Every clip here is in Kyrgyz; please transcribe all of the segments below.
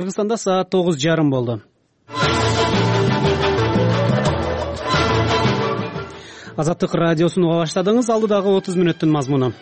Кыргызстанда саат 9:30 болду. Азаттык радиосун уга баштадыңыз. Алдыдагы 30 мүнөттүн мазмуну.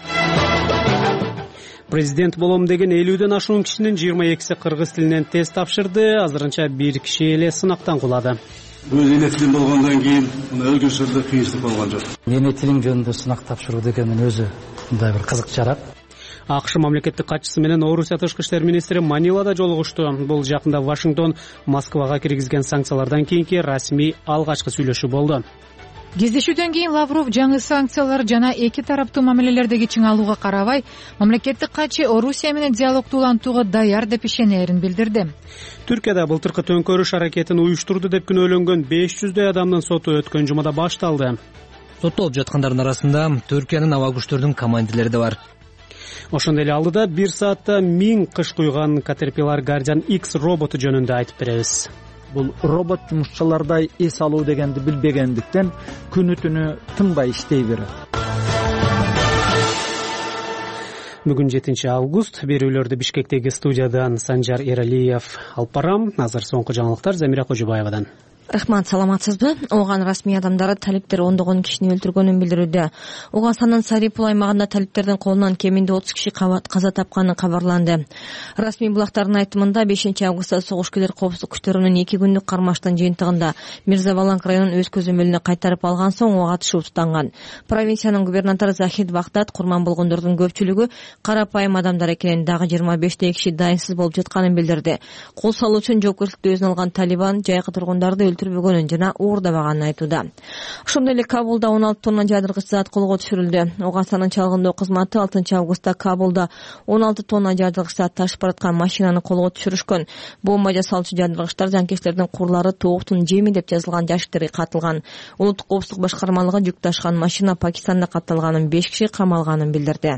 Президент болом деген 50ден ашуун кишинин 22си кыргыз тилинен тест тапшырды. Азырынча бир киши эле сынактан кулады. Өз эне тилим болгондон кийин өзгөчөлөрдө кыйынчылык болгон жок. Эне тилиң жөнүндө сынак тапшыруу дегенин өзү мындай бир кызык чара. АКШ мамлекеттик катчысы менен Орусия тышкы иштер министри Манилада жолугушту. Бул жакында Вашингтон Москвага киргизген санкциялардан кийинки расмий алгачкы сүйлөшүү болду. Кездешүүдөн кийин Лавров жаңы санкциялар жана эки тараптуу мамилелердеги чыңалууга карабай, мамлекеттик катчы Орусия менен диалогду улантууга даяр деп ишенерин билдирди. Түркияда былтыркы төңкөрүш аракетин уюштурду деп күнөөлөнгөн 500дөй адамдын соту өткөн жумада башталды. Соттолуп жаткандардын арасында Түркиянын аба күчтөрүнүн командирлери да бар. Ошондой эле алдыда 1 саатта 1000 кыш куйган Caterpillar Guardian X роботу жөнүндө айтып беребиз. Бул робот жумушчулардай эс алуу дегенди билбегендиктен күнү түнү тынбай иштей берет. Бүгүн 7 август. Берүүлөрдү Бишкектеги студиядан Санжар Эралиев алып барам. Азыр соңку жаңылыктар Замира Кожобаевадан. Рахмат, саламатсызбы? Ооган расмий адамдары талиптер ондогон кишини өлтүргөнүн билдирүүдө. Оганстандын Сарипул аймагында талиптердин колунан кеминде 30 киши каза тапканы кабарланды. Расмий булактардын айтымында 5 августта согушкерлер коопсуздук күчтөрүнүн 2 күндүк кармаштын жыйынтыгында Мирзабаланг районун өз көзөмөлүнө кайтарып алган соң ого атышуу тутанган. Провинциянын губернатору Захид Вахдат курман болгондордун көпчүлүгү карапайым адамдар экенин, дагы 25 киши дайынсыз болуп жатканын билдирди. Кол салуу үчүн жоопкерчиликти өзүнө алган Талибан жайкы тургундарды өлтүрбөгөнүн жана уурдабаганын айтууда. Ошондой эле Кабулда 16 тонна жаадыргыч зат колго түшүрүлдү. Оганстандын чалгындоо кызматы 6 августта Кабулда 16 тонна жаадыргыч зат ташып бараткан машинаны колго түшүрүшкөн. Бомба жасалчу жаадыргычтар жанкечтердин курлары тооктун жеми деп жазылган жашиктерге катылган. Улуттук коопсуздук башкармалыгы жүк ташыган машина Пакистанда катталганын, 5 киши камалганын билдирди.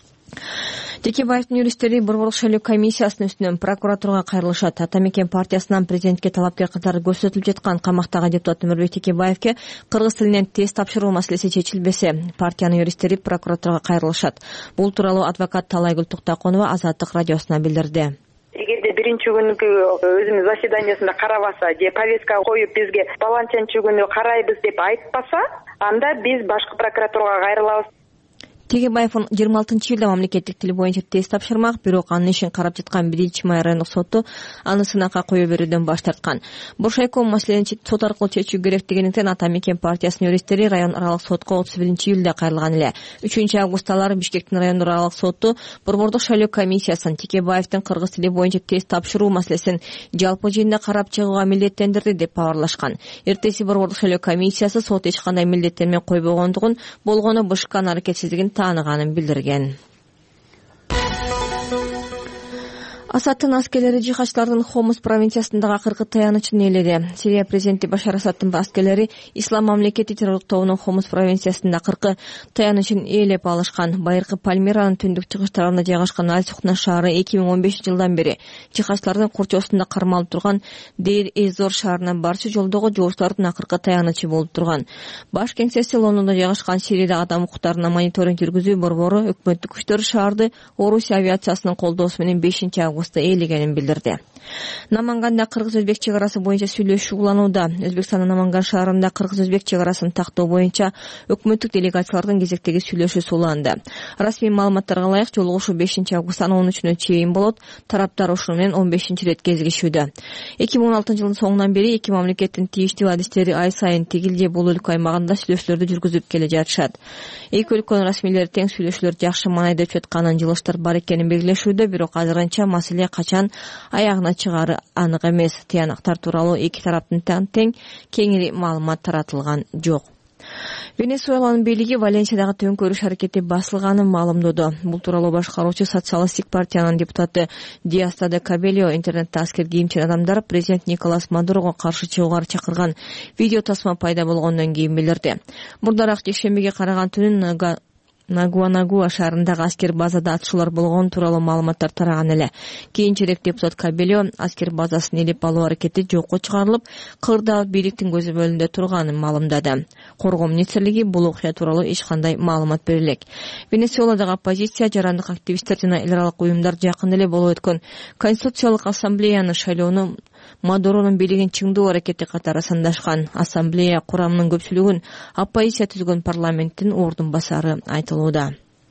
Текебаевдин юристтери Борборлук шайлоо комиссиясынын үстүнөн прокуратурага кайрылышат. Ата Мекен партиясынан президентке талапкер катары көрсөтүлүп жаткан камактагы депутат Өмүрбек Текебаевке кыргыз тилинен тест тапшыруу маселеси чечилбесе, партиянын юристтери прокуратурага кайрылышат. Бул тууралуу адвокат Талайгүл Токтоконова Азаттык радиосуна билдирди. Эгерде биринчи күнкү өзүмүз заседаниясында карабаса же повестка коюп бизге баланчанчы күнү карайбыз деп айтпаса, анда биз башкы прокуратурага кайрылабыз. Тегебаев 26-июлда мамлекеттик тил боюнча тест тапшырмак, бирок анын ишин карап жаткан 1-май райондук соту аны сынакка кое берүүдөн баш тарткан. Буршайком маселени сот аркылуу чечүү керек дегендиктен Ата Мекен партиясынын юристтери район аралык сотко 31-июлда кайрылган эле. 3 августта алар Бишкектин район аралык соту Борбордук шайлоо комиссиясын Текебаевдин кыргыз тили боюнча тест тапшыруу маселесин жалпы жыйында карап чыгууга милдеттендирди деп бабарлашкан. Эртеси Борбордук шайлоо комиссиясы сот эч кандай милдеттер менен койбогондугун, болгону БШКнын аракетсиздигин тааныганын билдирген. Асадтын аскерлери жихадчылардын Хомус провинциясындагы акыркы таянычын ээледи. Сирия президенти Башар Асадтын аскерлери Ислам мамлекети террорлук тобунун Хомус провинциясында акыркы таянычын ээлеп алышкан. Байыркы Пальмиранын түндүк чыгыш тарабында жайгашкан Аль-Сухна шаары 2015-жылдан бери жихадчылардын курчоосунда кармалып турган Дейр-эз-Зор шаарына барчу жолдогу жоошчулардын акыркы таянычы болуп турган. Баш кеңсеси Лондондо жайгашкан Сириядагы адам укуктарына мониторинг жүргүзүү борбору өкмөттүк күчтөр шаарды Орусия авиациясынын колдоосу менен 5 августта ээлегенин билдирди. Наманганда кыргыз-өзбек чек арасы боюнча сүйлөшүү уланууда. Өзбекстандын Наманган шаарында кыргыз-өзбек чек арасын тактоо боюнча өкмөттүк делегациялардын кезектеги сүйлөшүүсү уланды. Расмий маалыматтарга ылайык жолугушуу 5 августтан 13-үнө чейин болот. Тараптар ушуну менен 15-рет кезигишүүдө. 2016-жылдын соңунан бери эки мамлекеттин тийиштүү адистери ай сайын тигил же бул өлкө аймагында сүйлөшүүлөрдү жүргүзүп келе жатышат. Эки өлкөнүн расмийлери тең сүйлөшүүлөр жакшы маанайда өтүп жатканын, жылыштар бар экенин белгилешүүдө, бирок азырынча маселе качан аягына чыгары анык эмес. Тыянактар тууралуу эки тараптын тең кеңири маалымат таратылган жок. Венесуэланын бийлиги Валенсиядагы төңкөрүш аракети басылганын маалымдоду. Бул тууралуу башкаруучу социалистик партиянын депутаты Диаста де Кабельо интернетте аскер кийимчен адамдар президент Николас Мадурого каршы чыгууга чакырган видео тасма пайда болгондон кийин билдирди. Мурдараак жекшембиге караган түнүн Нагуанагуа шаарындагы аскер базада атышуулар болгон тууралуу маалыматтар тараган эле. Кийинчерээк депутат Кабелио аскер базасын ээлеп алуу аракети жокко чыгарылып, кырдаал бийликтин көзөмөлүндө турганын маалымдады. Коргоо министрлиги бул окуя тууралуу эч кандай маалымат бере элек. Венесуэладагы оппозиция, жарандык активисттер жана эл аралык уюмдар жакын эле болуп өткөн Конституциялык ассамблеяны шайлоону Мадуронун бийлигин чыңдоо аракети катары сандашкан. Ассамблея курамынын көпчүлүгүн оппозиция түзгөн парламенттин ордун басары айтылууда.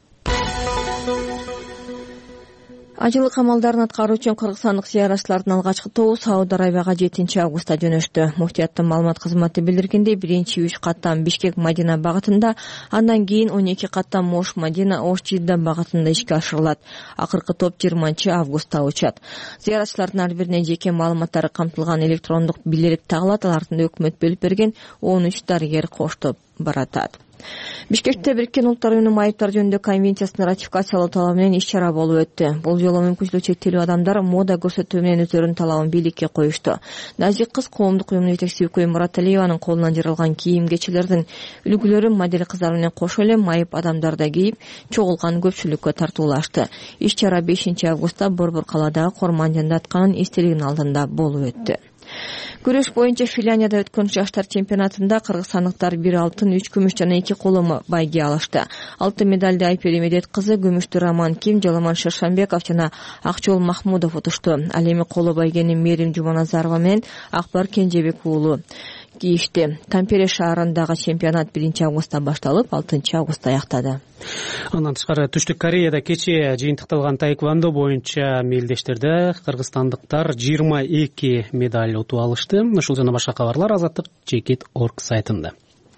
Ажылык камалдарын аткаруучу кыргызстандык зыяратчылардын алгачкы тобу Сауд Арабияга 7 августта жөнөштү. Муфтияттын маалымат кызматы билдиргендей, биринчи 3 каттам Бишкек Мадина багытында, андан кийин 12 каттам Ош Мадина Ош Жидда багытында ишке ашырылат. Акыркы топ 20 августта учат. Зыяратчылардын ар бирине жеке маалыматтары камтылган электрондук бийлик тагылат. Алардын өкмөт бөлүп берген 13 дарыгер коштоп баратат. Бишкекте Бириккен Улуттар Уюмунун майыптар жөнүндө конвенциясын ратификациялоо талабы менен иш-чара болуп өттү. Бул жолу мүмкүнчүлүгү чектелүү адамдар мода көрсөтүү менен өтөрүн талабын бийликке коюшту. Назик кыз коомдук уюмдун жетекчиси Үкөй Мураталиеванын колунан жаралган кийим-кечелердин үлгүлөрүн модель кыздар менен кошо эле майып адамдар да кийип, чогулган көпчүлүккө тартуулашты. Иш-чара 5 августта Борбор калаадагы Кормандианда атканын эстелигинин алдында болуп өттү. Күрөш боюнча Финляндияда өткөн жаштар чемпионатында кыргызстандыктар 1 алтын, 3 күмүш жана 2 коло байге алышты. Алтын медалды Айпери Медет кызы, күмүштү Роман Ким, Жоламан Шершанбеков жана Акчол Махмудов утушту. Ал эми коло байгени Мерим Жуманазарова менен Акбар Кенжебек уулу кийишти. Тампере шаарындагы чемпионат 1 августта башталып, 6 августта аяктады. Андан тышкары Түштүк Кореяда кечээ жыйынтыкталган таэквондо боюнча мелдештерде кыргызстандыктар 22 медаль утуп алышты. Ушул жана башка кабарлар Азаттык.org сайтында.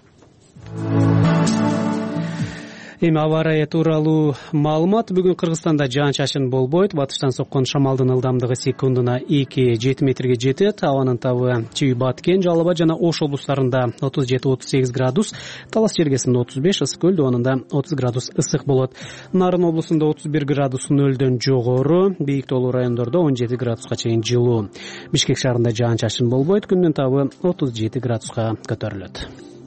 Эми аба ырайы тууралуу маалымат. Бүгүн Кыргызстанда жаан-чачын болбойт. Батыштан соккон шамалдын ылдамдыгы секундуна 2-7 метрге жетет. Абанын табы Чүй-Баткен, Жалал Абад жана Ош облустарында 37-38 градус, Талас Чергесинде 35, Ысык көл доонунда 30 градус ысык болот. Нарын облусунда 31 градус нөлдөн жогору, бийик тоолуу райондордо 17 градуска чейин жылуу. Бишкек шаарында жаан-чачын болбойт. Күндүн табы 37 градуска көтөрүлөт.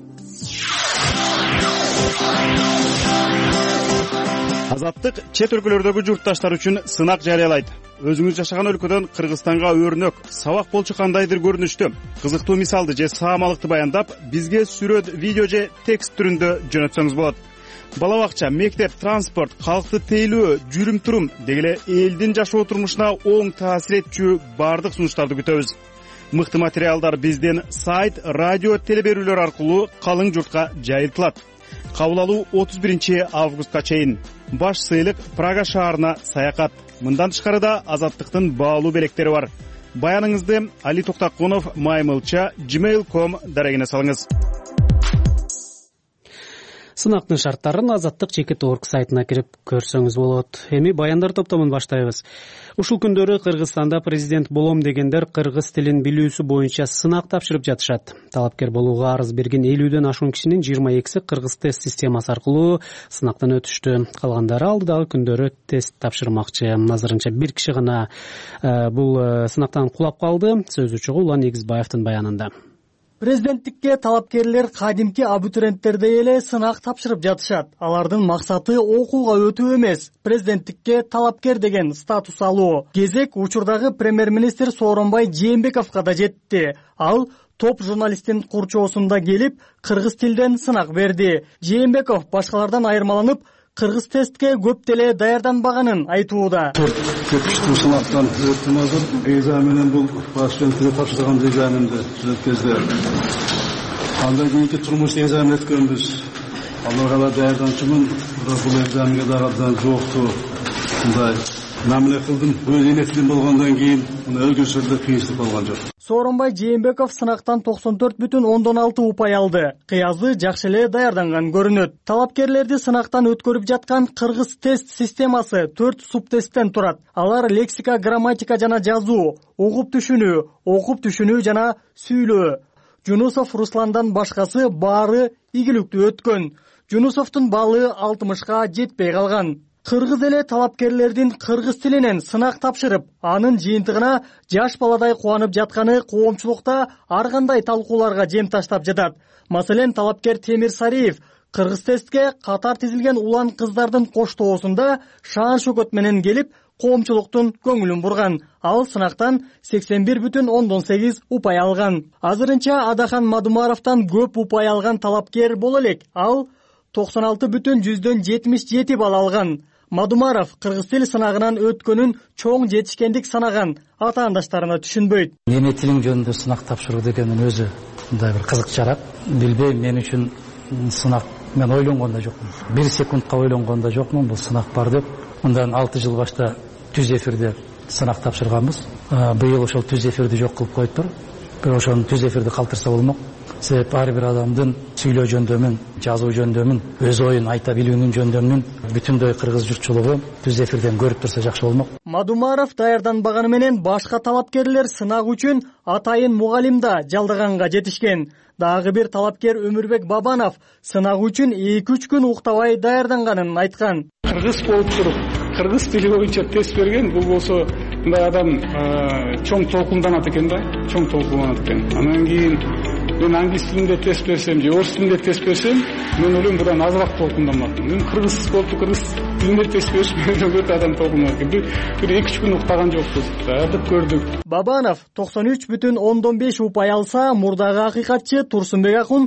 Азаттык чет өлкөлөрдөгү журтташтар үчүн сынак жарыялайт. Өзүңүз жашаган өлкөдөн Кыргызстанга өрнөк, сабак болчу кандайдыр көрүнүштү, кызыктуу мисалды же саамалыкты баяндап, бизге сүрөт, видео же текст түрүндө жөнөтсөңүз болот. Бала бакча, мектеп, транспорт, калкты тейлөө, жүрүм-турум дегеле элдин жашоо турмушуна оң таасир этчү бардык сунуштарды күтөбүз. Мыкты материалдар бизден сайт, радио, телеберүүлөр аркылуу калың журтка жайылтылат. Кабыл алуу 31 августка чейин. Баш сыйлык Прага шаарына саякат. Мындан тышкары да Азаттыктын баалуу белектери бар. Баяныңызды Али Токтакунов @gmail.com дарегине салыңыз. Сынактын шарттарын Азаттык.org сайтына кирип көрсөңүз болот. Эми баяндар топтомун баштайбыз. Ушул күндөрү Кыргызстанда президент болом дегендер кыргыз тилин билүүсү боюнча сынак тапшырып жатышат. Талапкер болууга арыз берген 50дөн ашуун кишинин 22си кыргыз тест системасы аркылуу сынактан өтүштү. Калгандары алдыдагы күндөрү тест тапшырмакчы. Азырынча бир киши гана бул сынактан кулап калды. Сөзү чогуу Улан Негизбаевдин баянында. Президенттикке талапкерлер кадимки абитуриенттердей эле сынак тапшырып жатышат. Алардын максаты окууга өтүү эмес, президенттикке талапкер деген статус алуу. Кезек учурдагы премьер-министр Сооронбай Жээнбековго да жетти. Ал топ журналисттин курчоосунда келип, кыргыз тилден сынак берди. Жээнбеков башкалардан айырмаланып, кыргыз тестке көп деле даярданбаганын айтууда. Тепиштүү сынактан өттүм азыр. Экзаменин бул президентке тапшырган экзаменди өткөздү. Андан кийинки турмуш экзамен өткөнбүз. Аларга даярданчумун. Бул экзаменге дагы абдан жооктуу. Мындай мамиле кылдым. Өз энетилим болгондон кийин өзгөчөлөрдө кыйынчылык болгон жок. Сооронбай Жээнбеков сынактан 94,6 упай алды. Кыязы жакшы эле даярданган көрүнөт. Талапкерлерди сынактан өткөрүп жаткан кыргыз тест системасы 4 субтесттен турат. Алар лексика, грамматика жана жазуу, угуп түшүнүү жана сүйлөө. Жунусов Русландан башкасы баары ийгиликтүү өткөн. Жунусовдун баллы 60га жетпей калган. Кыргыз эле талапкерлердин кыргыз тилинен сынак тапшырып, анын жыйынтыгына жаш баладай кубанып жатканы коомчулукта ар кандай талкууларга жем таштап жатат. Маселен, талапкер Темир Сариев Кыргыз тестке катар тизилген улан кыздардын коштоосунда шаар шөкөт менен келип, коомчулуктун көңүлүн бурган. Ал сынактан 81,8 упай алган. Азырынча Адахан Мадумаровдон көп упай алган талапкер боло элек. Ал 96,77 балл алган. Мадумаров кыргыз тил сынагынан өткөнүн чоң жетишкендик санаган, ата-андаштарына түшүнбөйт. Эне тилиң жөнүндө сынак тапшыруу дегенин өзү мындай бир кызыкчараак. Билбейм, мен үчүн сынак мен ойлонгон да жокмун. 1 секундка ойлонгон да жокмун бул сынак бар деп. Мындан 6 жыл башта түз эфирде сынак тапшырганбыз. Быйыл ошол түз эфирди жок кылып коюптур. Бирок ошону түз эфирди калтырса болмок. Себеп ар бир адамдын сүйлөө жөндөмүн, жазуу жөндөмүн, өз оюн айта билүүнүн жөндөмүн бүтүндөй кыргыз журтчулугу түз эфирден көрүп турса жакшы болмок. Мадумаров даярданбаганы менен башка талапкерлер сынак үчүн атайын мугалимда жалдаганга жетишкен. Дагы бир талапкер Өмүрбек Бабанов сынак үчүн 2-3 күн уктабай даярданганын айткан. Кыргыз болуп туруп, кыргыз тили боюнча тест берген, бул болсо мындай адам чоң толкунданат экен да, чоң толкунданат экен. Анан кийин мен англис тилинде тест берсем же орус тилинде тест берсем, мен ойлойм будан азыраак толкунданмакмын. Мен кыргыз болуп кыргыз тилинде тест бериш менен өтө адам толкунданат экен. Бир 2-3 күн уктаган жокпуз. Даярдык көрдүк. Бабанов 93,5 упай алса, мурдагы акыйкатчы Турсунбек Акун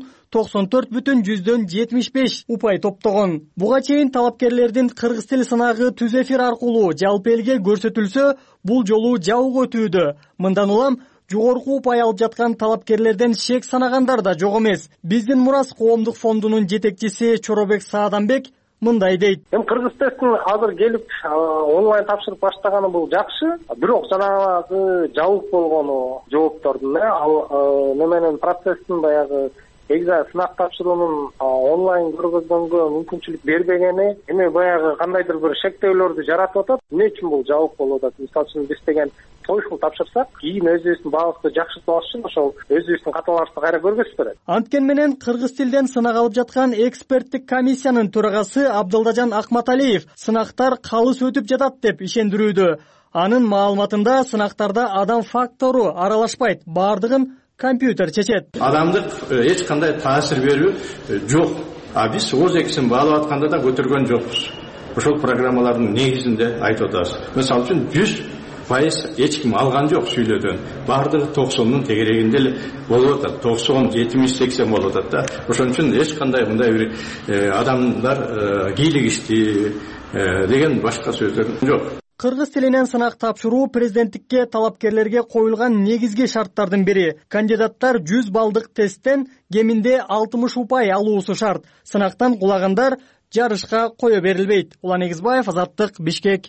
94,75 упай топтогон. Буга чейин талапкерлердин кыргыз тил сынагы түз эфир аркылуу жалпы элге көрсөтүлсө, бул жолу жабык өтүүдө. Мындан улам жогорку упай алып жаткан талапкерлерден шек санагандар да жок эмес. Биздин Мурас коомдук фондунун жетекчиси Чоробек Сааданбек мындай дейт. Кыргыз тестин азыр келип онлайн тапшырып баштаганы бул жакшы. Бирок жанагы жабык болгону жооптордун ал неменен процесстин баягы сынак тапшыруунун онлайн көргөзгөнгө мүмкүнчүлүк бербегени эми баягы кандайдыр бир шектөөлөрдү жаратып атат. Эмне үчүн бул жабык болуп атат? Мисалы үчүн биз деген тоyful тапшырсак, кийин өзүбүздүн баабызды жакшыртып алыш үчүн ошол өзүбүздүн каталарыбызды кайра көргөзүп берет. Анткени менен кыргыз тилден сынак алып жаткан эксперттик комиссиянын төрагасы Абдылдажан Акматалиев сынактар калыс өтүп жатат деп ишендирүүдө. Анын маалыматында сынактарда адам фактору аралашпайт, баардыгын компьютер чечет. Адамдык эч кандай таасир берүү жок. Биз өз экисин баалап атканда да көтөргөн жокпуз. Ошол программалардын негизинде айтып атабыз. Мисалы үчүн 100% эч ким алган жок сүйлөөдөн. Баардыгы 90-нун тегерегинде эле болуп атат. 90, 70-80 болуп атат да. Ошон үчүн эч кандай мындай бир адамдар кийлигишти деген башка сөздөр жок. Кыргыз тилинен сынак тапшыруу президенттикке талапкерлерге коюлган негизги шарттардын бири. Кандидаттар 100 балдык тесттен кеминде 60 упай алуусу шарт. Сынактан кулагандар жарышка кое берилбейт. Улан Эгизбаев, Азаттык, Бишкек.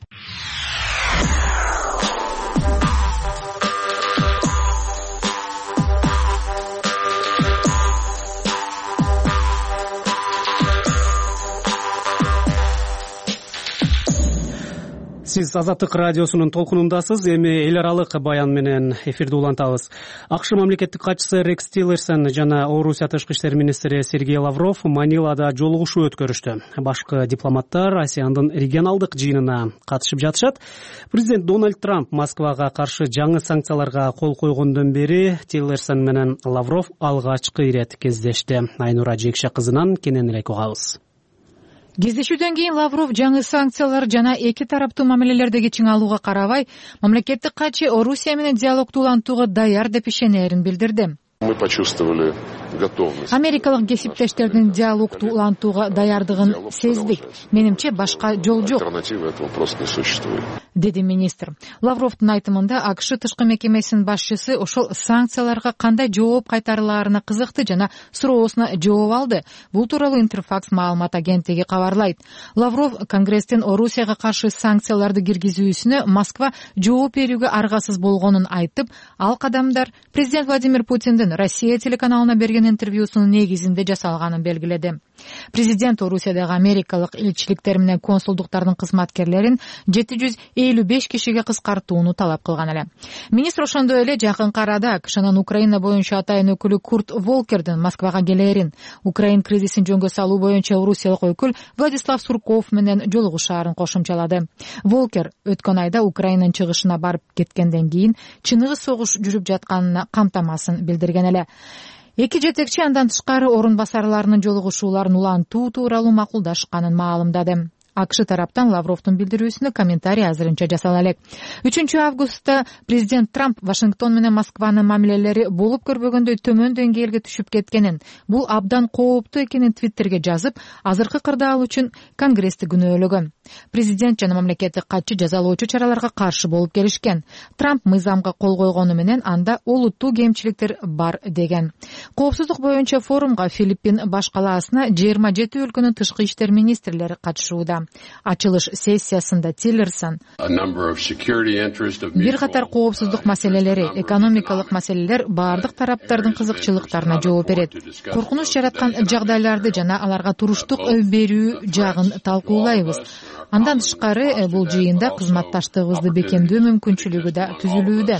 Сиз Азаттык радиосунун толкунундасыз. Эми эл аралык баян менен эфирди улантабыз. АКШ мамлекеттик катчысы Рекс Тиллерсон жана Орусия тышкы иштер министри Сергей Лавров Манилада жолугушуу өткөрүштү. Башкы дипломаттар ASEANдын регионалдык жыйынына катышып жатышат. Президент Дональд Трамп Москвага каршы жаңы санкцияларга кол койгондон бери Тиллерсон менен Лавров алгачкы ирет кездешти. Айнура Жекше кызынан кененирээк угабыз. Кездешүүдөн кийин Лавров жаңы санкциялар жана эки тараптуу мамилелердеги чыңалууга карабай, мамлекеттик катчы Орусия менен диалогду улантууга даяр деп ишенерин билдирди. Мы почувствовали готовность. Америкалык кесиптештердин диалогду улантууга даярдыгын сездик. Менимче башка жол жок. Альтернативы этого просто не существует. Деди министр. Лавровдун айтымында АКШ тышкы мекемесинин башчысы ошол санкцияларга кандай жооп кайтарылаарына кызыкты жана суроосуна жооп алды. Бул тууралуу Интерфакс маалымат агенттиги кабарлайт. Лавров Конгресстин Орусияга каршы санкцияларды киргизүүсүнө Москва жооп берүүгө аргасыз болгонун айтып, ал кадамдар президент Владимир Путиндин Россия телеканалына берген интервьюсунун негизинде жасалганын белгиледи. Президент Орусиядагы америкалык элчиликтер менен консулдуктардын кызматкерлерин 755 кишиге кыскартууну талап кылган эле. Министр ошондой эле жакынкы арада АКШнын Украина боюнча атайын өкүлү Курт Волкердин Москвага келерин, Украин кризисин жөнгө салуу боюнча орусиялык өкүл Владислав Сурков менен жолугушаарын кошумчалады. Волкер өткөн айда Украинанын чыгышына барып кеткенден кийин чыныгы согуш жүрүп жатканына камтамасын билдирген эле. Эки жетекчи андан тышкары орун басарларынын жолугушууларын улантуу тууралуу макулдашканын маалымдады. АКШ тараптан Лавровдун билдирүүсүнө комментарий азырынча жасала элек. 3 августта президент Трамп Вашингтон менен Москванын мамилелери болуп көрбөгөндөй төмөн деңгээлге түшүп кеткенин, бул абдан кооптуу экенин Твиттерге жазып, азыркы кырдаал үчүн Конгрессти күнөөлөгөн. Президент жана мамлекеттик катчы жазалоочу чараларга каршы болуп келишкен. Трамп мыйзамга кол койгону менен анда олуттуу кемчиликтер бар деген. Коопсуздук боюнча форумга Филиппин баш калаасына 27 өлкөнүн тышкы иштер министрлери катышууда. Ачылыш сессиясында Тиллерсон бир катар коопсуздук маселелери, экономикалык маселелер бардык тараптардын кызыкчылыктарына жооп берет. Коркунуч жараткан жагдайларды жана аларга туруштук берүү жагын талкуулайбыз. Андан тышкары бул жыйында кызматташтыгыбызды бекемдөө мүмкүнчүлүгү да түзүлүүдө.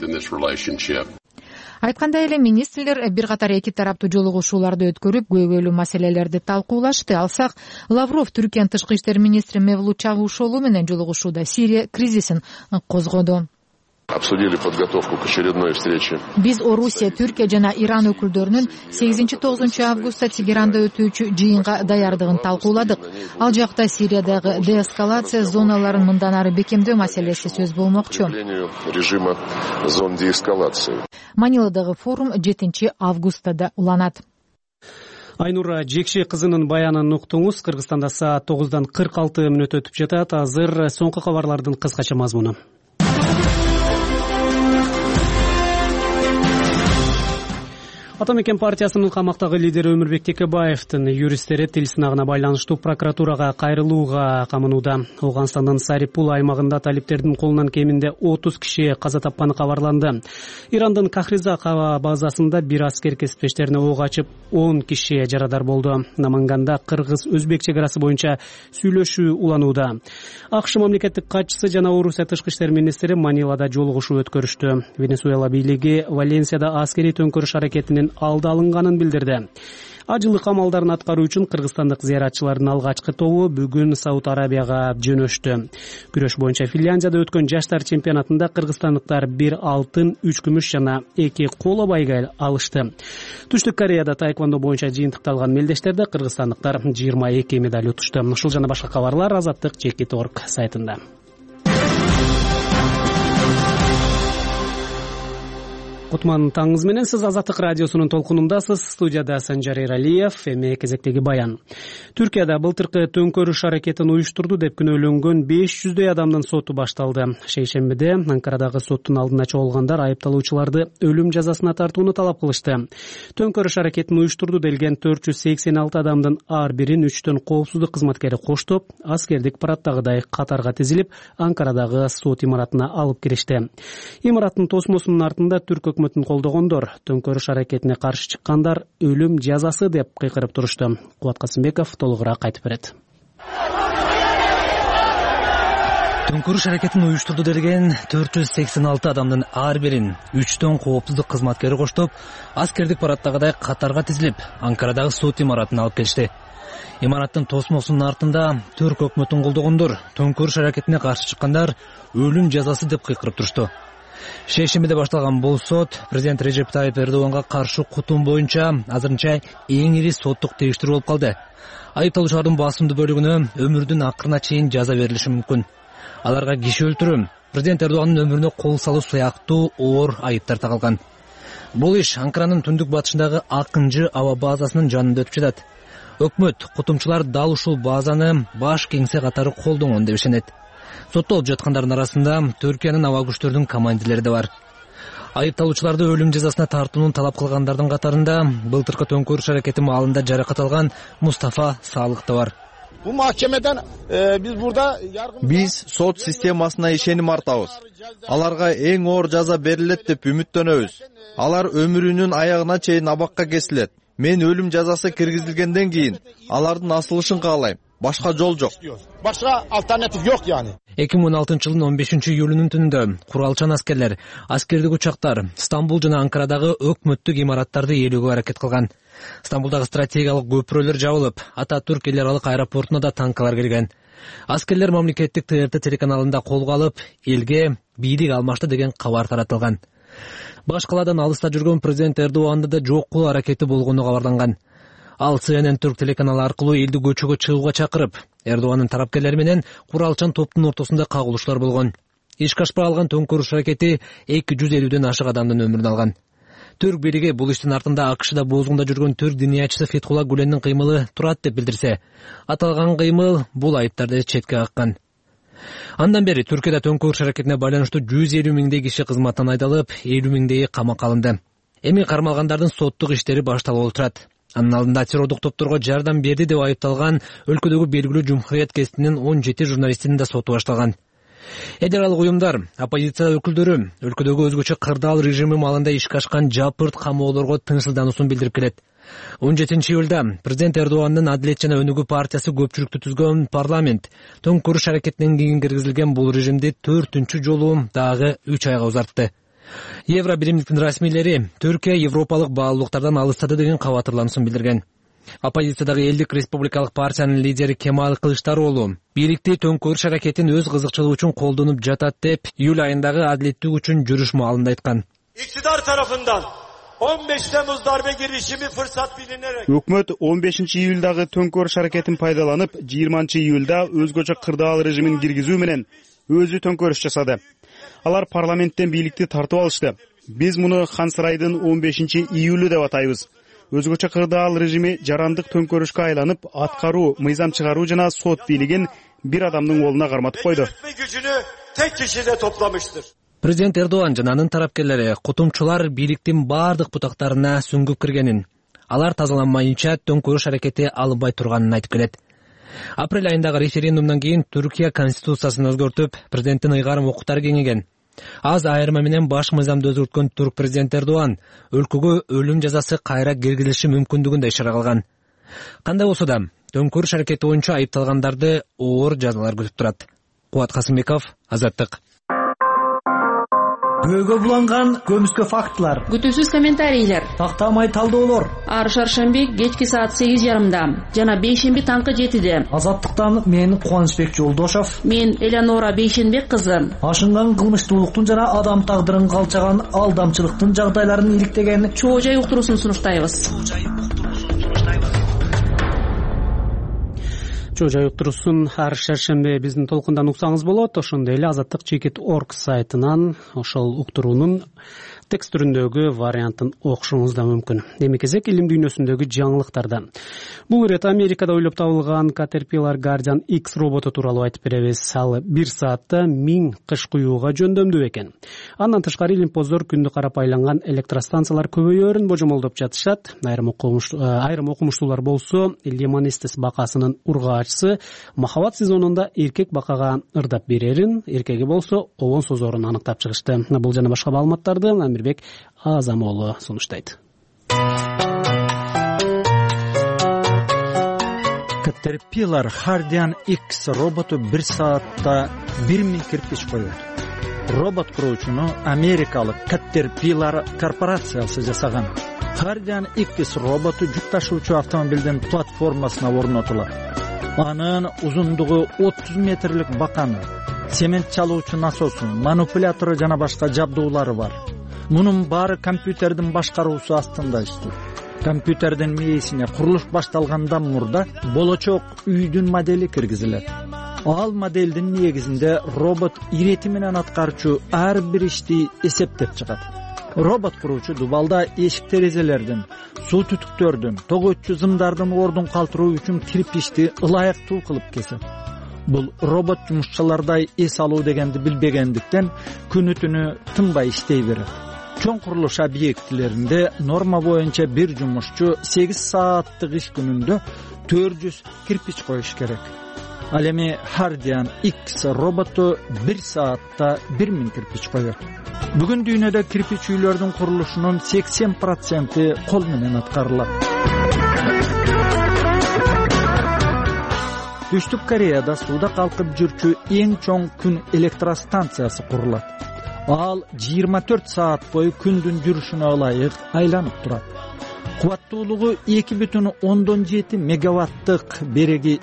Айткандай эле министрлер бир катар эки тараптуу жолугушууларды өткөрүп, көйгөйлүү маселелерди талкуулашты. Алсак, Лавров Түркиянын тышкы иштер министри Мевлут Чавушоğlu менен жолугушууда Сирия кризисин козгоду. Обсудили подготовку к очередной встрече. Биз Орусия, Түркия жана Иран өкүлдөрүнүн 8-9 августта Тегеранда өтүүчү жыйынга даярдыгын талкууладык. Ал жакта Сириядагы деэскалация зоналарын мындан ары бекемдөө маселеси сөз болмокчу. Режима зон деэскалации. Маниладагы форум 7 августта уланат. Айнура Жекши кызынын баянын уктуңуз. Кыргызстанда саат 9:46 өтүп жатат. Азыр соңку кабарлардын кыскача мазмуну. Ата мекен партиясынын камактагы лидери Өмүрбек Текебаевдин юристтери тил сынагына байланыштуу прокуратурага кайрылууга камынууда. Ооганстандын Сарипул аймагында талиптердин колунан кеминде 30 киши каза тапканы кабарланды. Ирандын Кахриза базасында бир аскер кесиптештерине ок ачып 10 киши жарадар болду. Наманганда кыргыз-өзбек чек арасы боюнча сүйлөшүү уланууда. АКШ мамлекеттик катчысы жана Орусия тышкы иштер министри Манилада жолугушуу өткөрүштү. Венесуэла бийлиги Валенсияда аскерий төңкөрүш аракетинин алды алынганын билдирди. Ажылык амалдарын аткаруу үчүн кыргызстандык зыяратчылардын алгачкы тобу бүгүн Сауд Арабияга жөнөштү. Күрөш боюнча Финляндияда өткөн жаштар чемпионатында кыргызстандыктар 1 алтын, 3 күмүш жана 2 коло байга алышты. Түштүк Кореяда таэквондо боюнча жыйынтыкталган мелдештерде кыргызстандыктар 22 медаль утушту. Ушул жана башка кабарлар Азаттык Жекит.org сайтында. Кутман таңыңыз менен, сиз Азаттык радиосунун толкунундасыз. Студияда Санжар Эралиев. Эми кезектеги баян. Түркияда былтыркы төңкөрүш аракетин уюштурду деп күнөөлөнгөн 500дөй адамдын соту башталды. Шейшембиде Анкарадагы соттун алдына чогулгандар айыпталуучуларды өлүм жазасына тартууну талап кылышты. Төңкөрүш аракетин уюштурду делген 486 адамдын ар бирин 3 коопсуздук кызматкери коштоп, аскердик парадтагыдай катарга тизилип, Анкарадагы сот имаратына алып киришти. Имараттын тосмосунун артында түрк өкмөтүн колдогондор, төңкөрүш аракетине каршы чыккандар өлүм жазасы деп кыйкырып турушту. Кубат Касымбеков толугураак айтып берет. Төңкөрүш аракетин уюштурду делген 486 адамдын ар бирин 3 коопсуздук кызматкери коштоп, аскердик парадтагыдай катарга тизилип, Анкарадагы сот имаратына алып келишти. Имараттын тосмосунун артында түрк өкмөтүн колдогондор, төңкөрүш аракетине каршы чыккандар өлүм жазасы деп кыйкырып турушту. Шейшембиде башталган бул сот президент Режеп Тайып Эрдоганга каршы кутум боюнча азырынча эң ири соттук териштирүү болуп калды. Айыпталуучулардын басымдуу бөлүгүнө өмүрдүн акырына чейин жаза берилиши мүмкүн. Аларга киши өлтүрүү, президент Эрдоганын өмүрүнө кол салуу сыяктуу оор айыптар тагылган. Бул иш Анкаранын түндүк батышындагы Акынжы аба базасынын жанында өтүп жатат. Өкмөт кутумчулар дал ушул базаны баш кеңсе катары колдонгон деп ишенет. Соттолуп жаткандардын арасында Түркиянын аба күчтөрүнүн командирлери да бар. Айыпталуучуларды өлүм жазасына тартууну талап кылгандардын катарында былтыркы төңкөрүш аракети маалында жаракат алган Мустафа Салык да бар. Бул махкемеден биз сот системасына ишеним артабыз. Аларга эң оор жаза берилет деп үмүттөнөбүз. Алар өмүрүнүн аягына чейин абакка кесилет. Мен өлүм жазасы киргизилгенден кийин алардын асылышын каалайм. Башка жол жок. Башка альтернатив жок yani. 2016-жылдын 15-июлунун түнүндө куралчан аскерлер, аскердик учактар Стамбул жана Анкарадагы өкмөттүк имараттарды ээлөөгө аракет кылган. Стамбулдагы стратегиялык көпүрөлөр жабылып, Ататүрк эл аралык аэропортуна да танкалар кирген. Аскерлер мамлекеттик ТРТ телеканалында колго алып, элге бийлик алмашты деген кабар таратылган. Баш калаадан алыста жүргөн президент Эрдоганды да жок кылуу аракети болгону кабарланган. Ал CNN Түрк телеканалы аркылуу элди көчөгө чыгууга чакырып, Эрдогандын тарапкерлери менен куралчан топтун ортосунда кагылыштар болгон. Ишке ашпай алган төңкөрүш аракети 250ден ашык адамдын өмүрүн алган. Түрк бийлиги бул иштин артында АКШда боозгунда жүргөн түрк диниячысы Фетхулла Гүлендин кыймылы турат деп билдирсе, аталган кыймыл бул айыптарды четке каккан. Андан бери Түркияда төңкөрүш аракетине байланыштуу 150 миңдей киши кызматтан айдалып, 50 миңдейи камакка алынды. Эми кармалгандардын соттук иштери башталып отурат. Анын алдында террордук топторго жардам берди деп айыпталган өлкөдөгү белгилүү жумхурият кесипнин 17 журналистинин да соту башталган. Эдералык уюмдар, оппозиция өкүлдөрү өлкөдөгү өзгөчө кырдаал режими маалында ишке ашкан жапырт камоолорго тынчсыздануусун билдирип келет. 17-июлда президент Эрдогандын Адилет жана Өнүгүү партиясы көпчүлүктү түзгөн парламент төңкөрүш аракетинен кийин киргизилген бул режимди 4-үнчү жолу дагы 3 айга узартты. Евро биримдиктин расмийлери Түркия европалык баалуулуктардан алыстады деген кабатырлануусун билдирген. Оппозициядагы Элдик республикалык партиянын лидери Кемал Кылычдароğlu бийликти төңкөрүш аракетин өз кызыкчылыгы үчүн колдонуп жатат деп июль айындагы адилеттик үчүн жүрүш маалында айткан. İktidar tarafından 15 Temmuz darbe girişimi fırsat bilinerek Өкмөт 15-июлдагы төңкөрүш аракетин пайдаланып, 20-июлда өзгөчө кырдаал режимин киргизүү менен өзү төңкөрүш жасады. Алар парламенттен бийликти тартып алышты. Биз муну Хан Сарайдын 15-июлу деп атайбыз. Өзгөчө кырдаал режими жарандык төңкөрүшкө айланып, аткаруу, мыйзам чыгаруу жана сот бийлигин бир адамдын колуна карматып койду. gücünü tek kişide toplamıştır. Президент Эрдоган жана анын тарапкерлери кутумчулар бийликтин бардык бутактарына сүңгүп киргенин, алар тазаланмайынча төңкөрүш аракети алынбай турганын айтып келет. Апрель айындагы референдумдан кийин Түркия конституциясын өзгөртүп, президенттин ыйгарым укуктары кеңейген. Аз айырма менен баш мыйзамды өзгөрткөн түрк президент Эрдоган өлкөгө өлүм жазасы кайра киргизилиши мүмкүндүгүн да ишара кылган. Кандай болсо да, төңкөрүш аракети боюнча айыпталгандарды оор жазалар күтүп турат. Кубат Касымбеков, Азаттык. Көйгө буланган көмүскө фактылар, күтүүсүз комментарийлер, тактамай талдоолор. Ар шаршемби кечки саат 8:30 жана бейшемби таңкы 7:00. Азаттыктан мен Кубанычбек Жолдошов, мен Элеонора Бейшенбек кызы. Ашынган кылмыштуулуктун жана адам тагдырын калчаган алдамчылыктын жагдайларын иликтеген Чоо жай уктуруусун сунуштайбыз. Чоо жай уктуруусун ар шаршемби биздин толкундан уксаңыз болот. Ошондой эле Азаттык.org сайтынан ошол уктуруунун текст түрүндөгү вариантын окушуңуз да мүмкүн. Эми кезек илим дүйнөсүндөгү жаңылыктарда. Бул ирет Америкада ойлоп табылган Caterpillar Guardian X роботу тууралуу айтып беребиз. Ал 1 саатта 1000 кыш куюуга жөндөмдүү экен. Андан тышкары илимпоздор күндү карап айланган электростанциялар көбөйөрүн божомолдоп жатышат. Айрым окумуштуулар болсо, Лемонистес бакасынын ургаачысы махабат сезонунда эркек бакага ырдап берерин, эркеги болсо обон созорун аныктап чыгышты. Бул жана башка маалыматтарды Амирбек Азамоğlu сунуштайт. Caterpillar Guardian X роботу 1 саатта 1000 кирпич коёт. Робот куруучуну америкалык Caterpillar корпорациясы жасаган. Guardian X роботу жүк ташуучу автомобилдин платформасына орнотулат. Анын узундугу 30 метрлик баканы, семент чалуучу насосу, манипулятору жана башка жабдуулары бар. Мунун баары компьютердин башкаруусу астында иштейт. Компьютердин мээсине курулуш башталгандан мурда болочок үйдүн модели киргизилет. Ал моделдин негизинде робот ирети менен аткарчу ар бир ишти эсептеп чыгат. Робот куруучу дубалда эшик терезелердин, суу түтүктөрдүн, тоготчу зымдардын ордун калтыруу үчүн кирпичти ылайыктуу кылып кесет. Бул робот жумушчалардай эс алуу дегенди билбегендиктен күнү түнү тынбай иштей берет. Чоң курулуш объектилеринде норма боюнча бир жумушчу 8 сааттык иш күнүндө 400 кирпич коюш керек. Ал эми Guardian X роботу 1 саатта 1000 кирпич коёт. Бүгүн дүйнөдө кирпич үйлөрдүн курулушунун 80% кол менен аткарылат. Түштүк Кореяда сууда калкып жүрчү эң чоң күн электростанциясы курулат. Ал 24 саат бою күндүн жүрүшүнө ылайык айланып турат. Кубаттуулугу 2,7 мегаваттык береги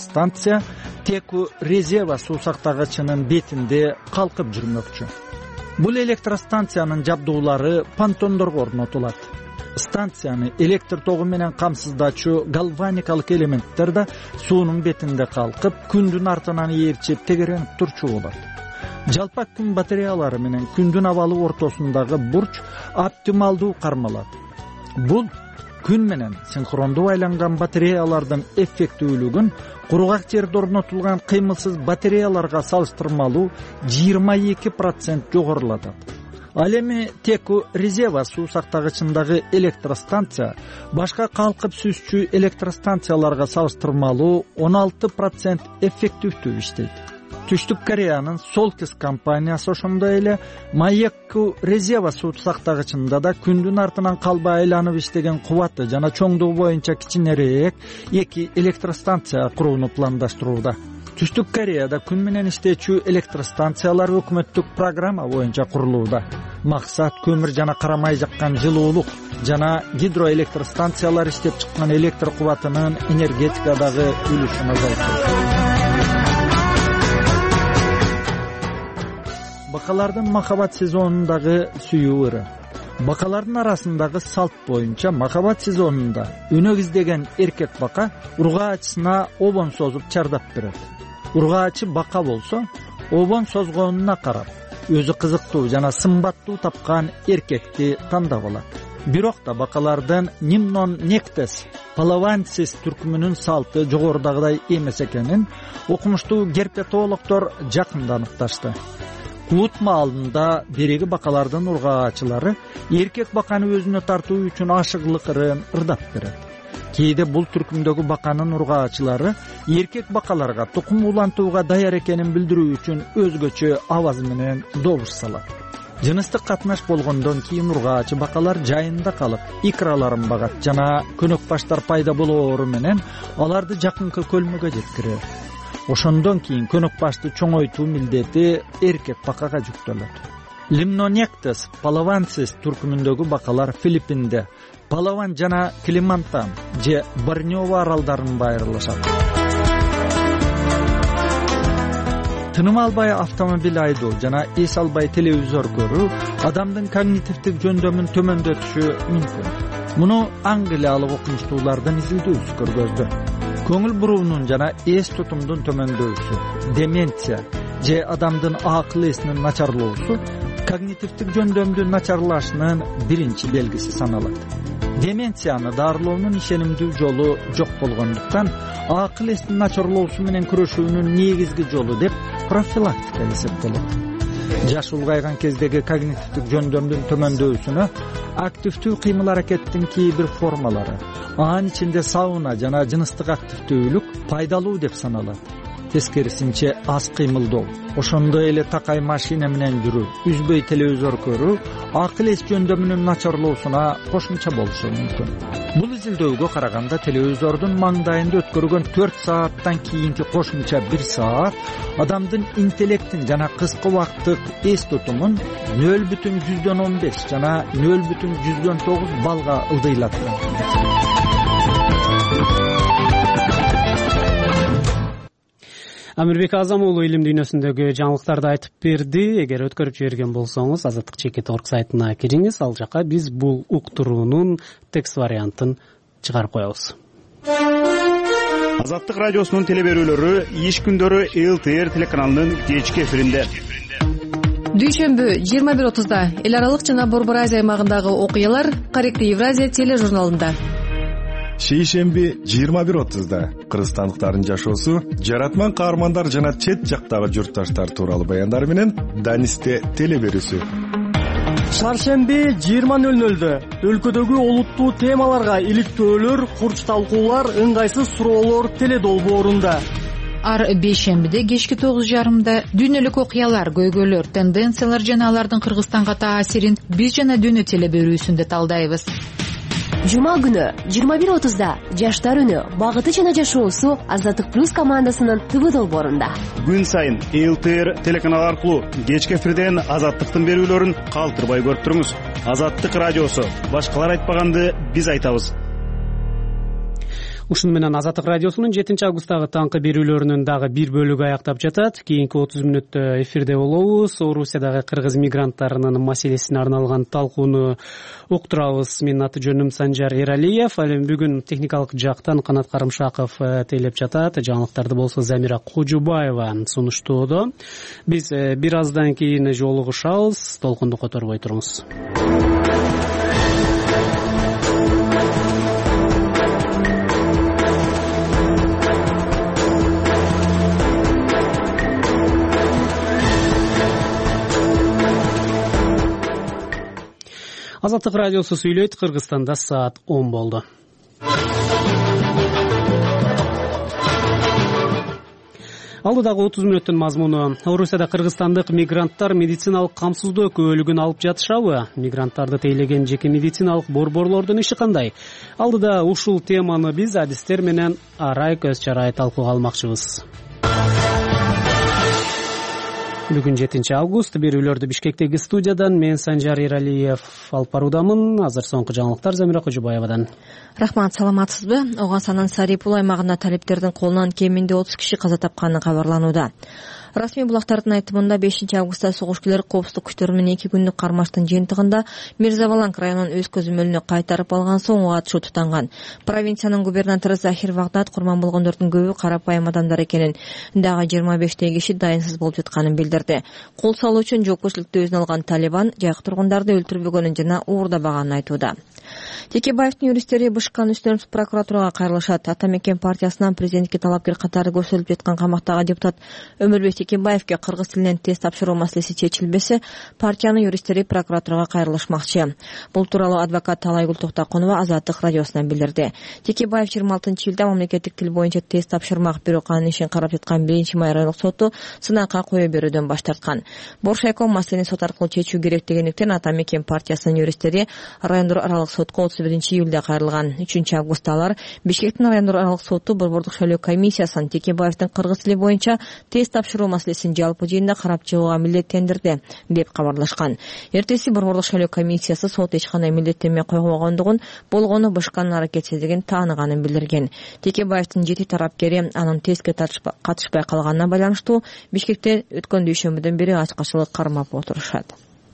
электростанция Теку резерва суу сактагычынын бетинде калкып жүрмөкчү. бул электростанциянын жабдуулары понтондорго орнотулат. Станцияны электр тогу менен камсыздачу галваникалык элементтер да суунун бетинде калкып, күндүн артынан ээрчип тегеренип турчу болот. Жалпак күн батареялары менен күндүн абалы ортосундагы бурч оптималдуу кармалат. Бул күн менен синхрондуу айланган батареялардын эффектүүлүгүн кургак жерде орнотулган кыймылсыз батареяларга салыштырмалуу 22% жогорулатат. Ал эми Теку Резева суу сактагычындагы электростанция башка калкып сүзчү электростанцияларга салыштырмалуу 16% эффективдүү иштейт. Түштүк Кореянын Солкис компаниясы ошондой эле Маекку Резева суу сактагычында да күндүн артынан калбай айланып иштеген кубаты жана чоңдугу боюнча кичинерээк 2 электростанция курууну пландаштырууда. Түштүк Кореяда күн менен иштечү электростанциялар өкмөттүк программа боюнча курулууда. Максат көмүр жана карамай жаккан жылуулук жана гидроэлектростанциялар иштеп чыккан электр кубатынын энергетикадагы үлүшүн азайтуу. Бакалардын махабат сезонундагы сүйүү ыры. Бакалардын арасындагы салт боюнча махабат сезонунда өнөк издеген эркек бака ургаачысына обон созуп чардап берет. Ургаачы бака болсо, обон созгонуна карап, өзү кызыктуу жана сымбаттуу тапкан эркекти тандап алат. Бирок да бакалардын нимнон нектес палавансис түркүмүнүн салты жогорудагыдай эмес экенин окумуштуу герпетологдор жакында аныкташты. Кут маалында береги бакалардын ургаачылары эркек баканы өзүнө тартуу үчүн ашыгылык ырын ырдап берет. Кээде бул түркүмдөгү баканын ургаачылары эркек бакаларга тукум улантууга даяр экенин билдирүү үчүн өзгөчө аваз менен добуш салат. Жыныстык катнаш болгондон кийин ургаачы бакалар жайында калып, икраларын багат жана көнөк баштар пайда болоору менен аларды жакынкы көлмөгө жеткирет. Ошондон кийин көнөк башты чоңойтуу милдети эркек бакага жүктөлөт. Limnonectes palavansis түркүмүндөгү бакалар Филиппинде, Палаван жана Калимантан же Борнео аралдарында айрылышат. Тыным албай автомобиль айдоо жана эс албай телевизор көрүү адамдын когнитивдик жөндөмүн төмөндөтүшү мүмкүн. Муну англиялык окумуштуулардын изилдөөсү көргөздү. Көңүл буруунун жана эс тутумдун төмөндөшү, деменция же адамдын акыл эсинин начарлоосу когнитивдик жөндөмдүн начарлашынын биринчи белгиси саналат. Деменцияны дарылоонун ишенимдүү жолу жок болгондуктан акыл эстин начарлоосу менен күрөшүүнүн негизги жолу деп профилактика эсептелет. Жаш улгайган кездеги когнитивдик жөндөмдүн төмөндөшүнө активдүү кыймыл-аракеттин кээ бир формалары, анын ичинде сауна жана жыныстык активдүүлүк пайдалуу деп саналат. Тескерисинче аз кыймылдоо, ошондой эле такай машина менен жүрүү, үзбөй телевизор көрүү акыл эс жөндөмүнүн начарлоосуна кошумча болушу мүмкүн. Бул изилдөөгө караганда телевизордун маңдайында өткөргөн 4 сааттан кийинки кошумча 1 саат адамдын интеллектин жана кыска убакыттык эс тутумун 0,15 жана 0,9 балга ылдыйлатат. Амирбек Азам уулу илим дүйнөсүндөгү жаңылыктарды айтып берди. Эгер өткөрүп жиберген болсоңуз Азаттык Чекит.org сайтына кириңиз. Ал жака биз бул уктуруунун текст вариантын чыгарып коебуз. Азаттык радиосунун телеберүүлөрү иш күндөрү ЛТР телеканалынын кечки эфиринде. Дүйшөмбү 21:30-да эл аралык жана Борбор Азия аймагындагы окуялар Корректный Евразия тележурналында. Шейшемби 21:30-да кыргызстандыктардын жашоосу, жаратман каармандар жана чет жактагы журтташтар тууралуу баяндар менен Данисте телеберүүсү. Шаршемби 20:00-дө өлкөдөгү олуттуу темаларга иликтөөлөр, курч талкуулар, ыңгайсыз суроолор теледолбоорунда. Ар бейшембиде кечки 9:30-да дүйнөлүк окуялар, көйгөйлөр, тенденциялар жана алардын Кыргызстанга таасирин биз жана дүйнө телеберүүсүндө талдайбыз. Жума күнү 21:30-да жаштар үнү, багыты жана жашоосу Азаттык плюс командасынын ТВ долбоорунда. Күн сайын ЛТР телеканалы аркылуу кечки эфирден Азаттыктын берүүлөрүн калтырбай көрүп туруңуз. Азаттык радиосу, башкалар айтпаганды биз айтабыз. Ушуну менен Азаттык радиосунун 7-августтагы таңкы берүүлөрүнүн дагы бир бөлүгү аяктап жатат. Кийинки 30 мүнөттө эфирде болобуз. Орусиядагы кыргыз мигранттарынын маселесине арналган талкууну уктурабыз. Менин аты жөнүм Санжар Эралиев. Ал эми бүгүн техникалык жактан Канат Карымшаков тейлеп жатат. Жаңылыктарды болсо Замира Кожубаева сунуштоодо. Биз бир аздан кийин жолугушабыз. Толкунду которбой туруңуз. Азаттык радиосу сүйлөйт. Кыргызстанда саат 10 болду. Алдыдагы 30 мүнөттүн мазмуну. Орусияда кыргызстандык мигранттар медициналык камсыздоо көбөлүгүн алып жатышабы? Мигранттарды тейлеген жеке медициналык борборлордун иши кандай? Алдыда ушул теманы биз адистер менен арай көз чарай талкууга алмакчыбыз. Бүгүн 7-август. Берүүлөрдү Бишкектеги студиядан мен Санжар Эралиев алып баруудамын. Азыр соңку жаңылыктар Замира Кожубаевадан. Рахмат, саламатсызбы? Огансанын Сарипул аймагында талептердин колунан кеминде 30 киши каза тапканы кабарланууда. Расмий булактардын айтымында 5-августта согуш күлөр коопсуздук күчтөрү менен 2 күндүк кармаштын жыйынтыгында Мирзабаланг районунун өз көзөмөлүнө кайтарып алган соң ага атышуу тутанган. Провинциянын губернатору Захир Вагдат курман болгондордун көбү карапайым адамдар экенин, дагы 25 киши дайынсыз болуп жатканын билдирди. Кол салуу үчүн жоопкерчиликти өзүнө алган Талибан жайкы тургундарды өлтүрбөгөнүн жана уурдабаганын айтууда. Текебаевдин юристтери Бышкан үстүнөн прокуратурага кайрылышат. Ата Мекен партиясынан президентке талапкер катары көрсөтүлүп жаткан камактагы депутат Өмүрбек Текебаевге кыргыз тилинен тест тапшыруу маселеси чечилбесе, партиянын юристтери прокуратурага кайрылышмакчы. Бул тууралуу адвокат Талайгүл Токтокунова Азаттык радиосуна билдирди. Текебаев 26-жылда мамлекеттик тил боюнча тест тапшырмак, бирок анын ишин карап жаткан 1-май райондук соту сынакка кое берүүдөн баш тарткан. Боршайко маселени сот аркылуу чечүү керек дегендиктен Ата Мекен партиясынын юристтери райондор аралык сотко 31-июлда кайрылган. 3-августта алар Бишкектин райондор аралык соту борбордук шайлоо комиссиясын Текебаевдин кыргыз тили боюнча тест тапшыруу маселесин жалпы жыйында карап чыгууга милдеттендирди деп кабарлашкан. Эртеси борбордук шайлоо комиссиясы сот эч кандай милдеттенме койбогондугун, болгону Бышкандын аракетсиздигин тааныганын билдирген. Текебаевдин 7 тарапкери анын тестке катышпай калганына байланыштуу Бишкекте өткөн дүйшөмбүдөн бери ачкачылык кармап отурушат.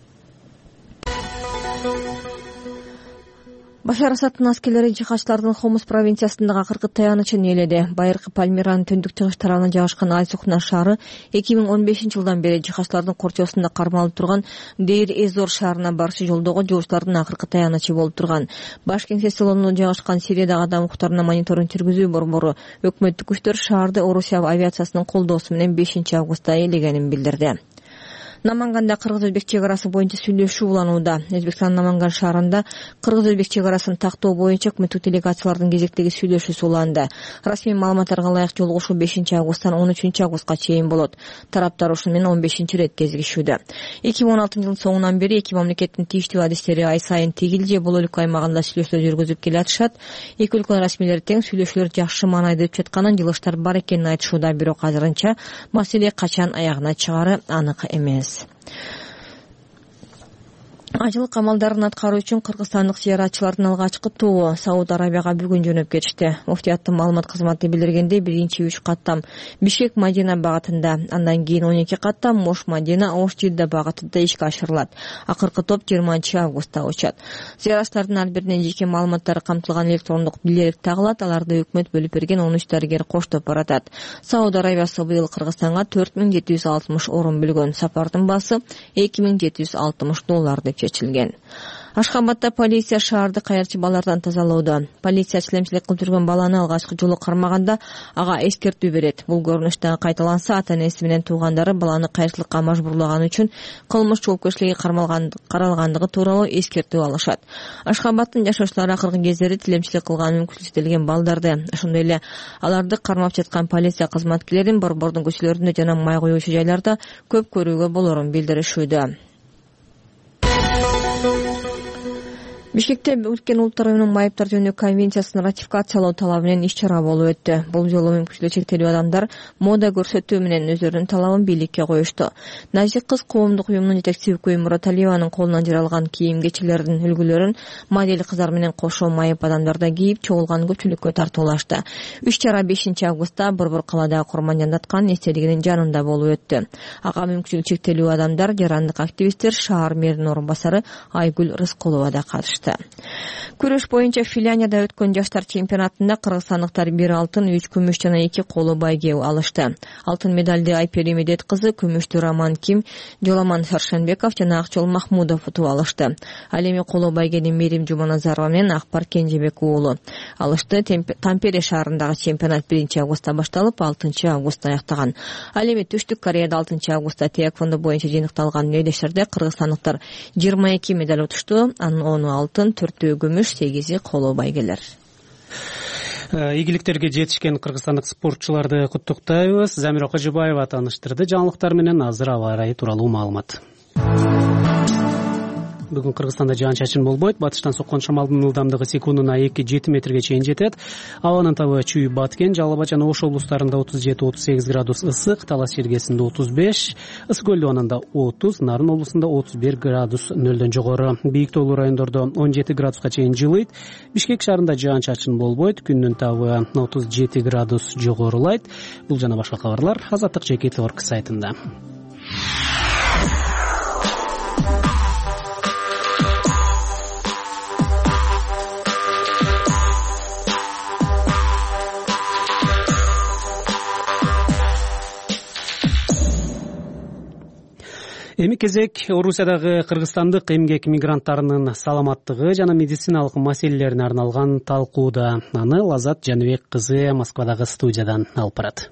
Башар Асадтын аскерлери жихадчылардын Хомус провинциясындагы акыркы таянычын ээледи. Байыркы Пальмиранын түндүк чыгыш тарабынан жайгашкан Ай-Сухна шаары 2015-жылдан бери жихадчылардын корчосунда кармалып турган Дейр-эз-Зор шаарына барчу жолдогу жоочулардын акыркы таянычы болуп турган. Баш кеңсе салонунда жайгашкан Сириядагы адам укуктарына мониторинг жүргүзүү борбору өкмөттүк күчтөр шаарды Орусия авиациясынын колдоосу менен 5-августта ээлегенин билдирди. Наманганда кыргыз-өзбек чек арасы боюнча сүйлөшүү уланууда. Өзбекстандын Наманган шаарында кыргыз-өзбек чек арасын тактоо боюнча өкмөттүк делегациялардын кезектеги сүйлөшүүсү уланды. Расмий маалыматтарга ылайык жолугушуу 5-августтан 13-августка чейин болот. Тараптар ушуну менен 15-рет кезигишүүдө. 2016-жылдын соңунан бери эки мамлекеттин тийиштүү адистери ай сайын Тегил же Бололук аймагында сүйлөшүүлөр жүргүзүп келатышат. Эки өлкөнүн расмийлери тең сүйлөшүүлөр жакшы маанайда өтүп жатканын, жылыштар бар экенин айтышууда, бирок азырынча маселе качан аягына чыгары анык эмес. Ажылык амалдарын аткаруу үчүн кыргызстандык зыяратчылардын алгачкы тобу Сауд Арабияга бүгүн жөнөп кетишти. Муфтияттын маалымат кызматы билдиргендей, биринчи 3 каттам Бишкек Мадина багытында, андан кийин 12 каттам Мош Мадина Ош Жидда багытында ишке ашырылат. Акыркы топ 20-августта учат. Зыяратчылардын ар биринин жеке маалыматтары камтылган электрондук бийлек тагылат, аларды өкмөт бөлүп берген 13 дарыгер коштоп баратат. Сауд Арабиясы быйыл Кыргызстанга 4760 орун бөлгөн. Сапардын баасы $2760 деп чечилген. Ашхабадда полиция шаарды кайырчы балардан тазалоодо. Полиция чилемчилик кылып жүргөн баланы алгачкы жолу кармаганда ага эскертүү берет. Бул көрүнүш дагы кайталанса, ата-энеси менен туугандары баланы кайырчылыкка мажбурлаган үчүн кылмыш жоопкерчилиги каралгандыгы тууралуу эскертүү алышат. Ашхабаддын жашоочулары акыркы кездери тилемчилик кылган мүмкүнсүзделген балдарды, ошондой эле аларды кармап жаткан полиция кызматкерлерин борбордун көчөлөрүндө жана май куюучу жайларда көп көрүүгө болорун билдиришүүдө. Бишкекте Бириккен Улуттар Уюмунун майыптар жөнүндө конвенциясын ратификациялоо талабы менен иш-чара болуп өттү. Бул жолу мүмкүнчүлүгү чектелүү адамдар мода көрсөтүү менен өздөрүнүн талабын бийликке коюшту. Нажик кыз коомдук уюмунун жетекчиси Бүкөй Мураталиеванын колунан жаралган кийим-кечилердин үлгүлөрүн модель кыздар менен кошо майып адамдар да кийип, чогулган көпчүлүккө тартуулашты. Иш-чара 5-августта Борбор калаадагы Курман Жандаткан эстелигинин жанында болуп өттү. Ага мүмкүнчүлүгү чектелүү адамдар, жарандык активисттер, шаар мэринин орун басары Айгүл Рыскулова да катышты. Күрөш боюнча Финляндияда өткөн жаштар чемпионатында кыргызстандыктар 1 алтын, 3 күмүш жана 2 коло байге алышты. Алтын медалды Айпери Медет кызы, күмүштү Роман Ким, Жоламан Саршенбеков жана Акчол Махмудов утуп алышты. Ал эми коло байгени Мерим Жуманазарова менен Акбар Кенжебек уулу алышты. Тампере шаарындагы чемпионат 1-августта башталып, 6-августта аяктаган. Ал эми Түштүк Кореяда 6-августта таэквондо боюнча жыйынтыкталган мейдештерде кыргызстандыктар 22 медаль утушту. Анын 10 алтын, 4 күмүш, 8 коло байгелер. Ийгиликтерге жетишкен кыргызстандык спортчуларды куттуктайбыз. Замира Кожобаева тааныштырды жаңылыктар менен. Азыр аба ырайы тууралуу маалымат. Бүгүн Кыргызстанда жаан-чачын болбойт. Батыштан соккон шамалдын ылдамдыгы секундуна 2-7 метрге чейин жетет. Абанын табы чүй баткен, Жалал Абад жана Ош облустарында 37-38 градус ысык, Талас Шергесинде 35, Ысык Көл Луанында 30, Нарын облусунда 31 градус нөлдөн жогору. Бийик тоолуу райондордо 17 градуска чейин жылыйт. Бишкек шаарында жаан-чачын болбойт. Күндүн табы 37 градус жогорулайт. Бул жана башка кабарлар Азаттык ЖКТ.орг сайтында. Эми кезек Орусиядагы кыргызстандык эмгек мигранттарынын саламаттыгы жана медициналык маселелерине арналган талкууда. Аны Лазат Жаныбек кызы Москвадагы студиядан алып барат.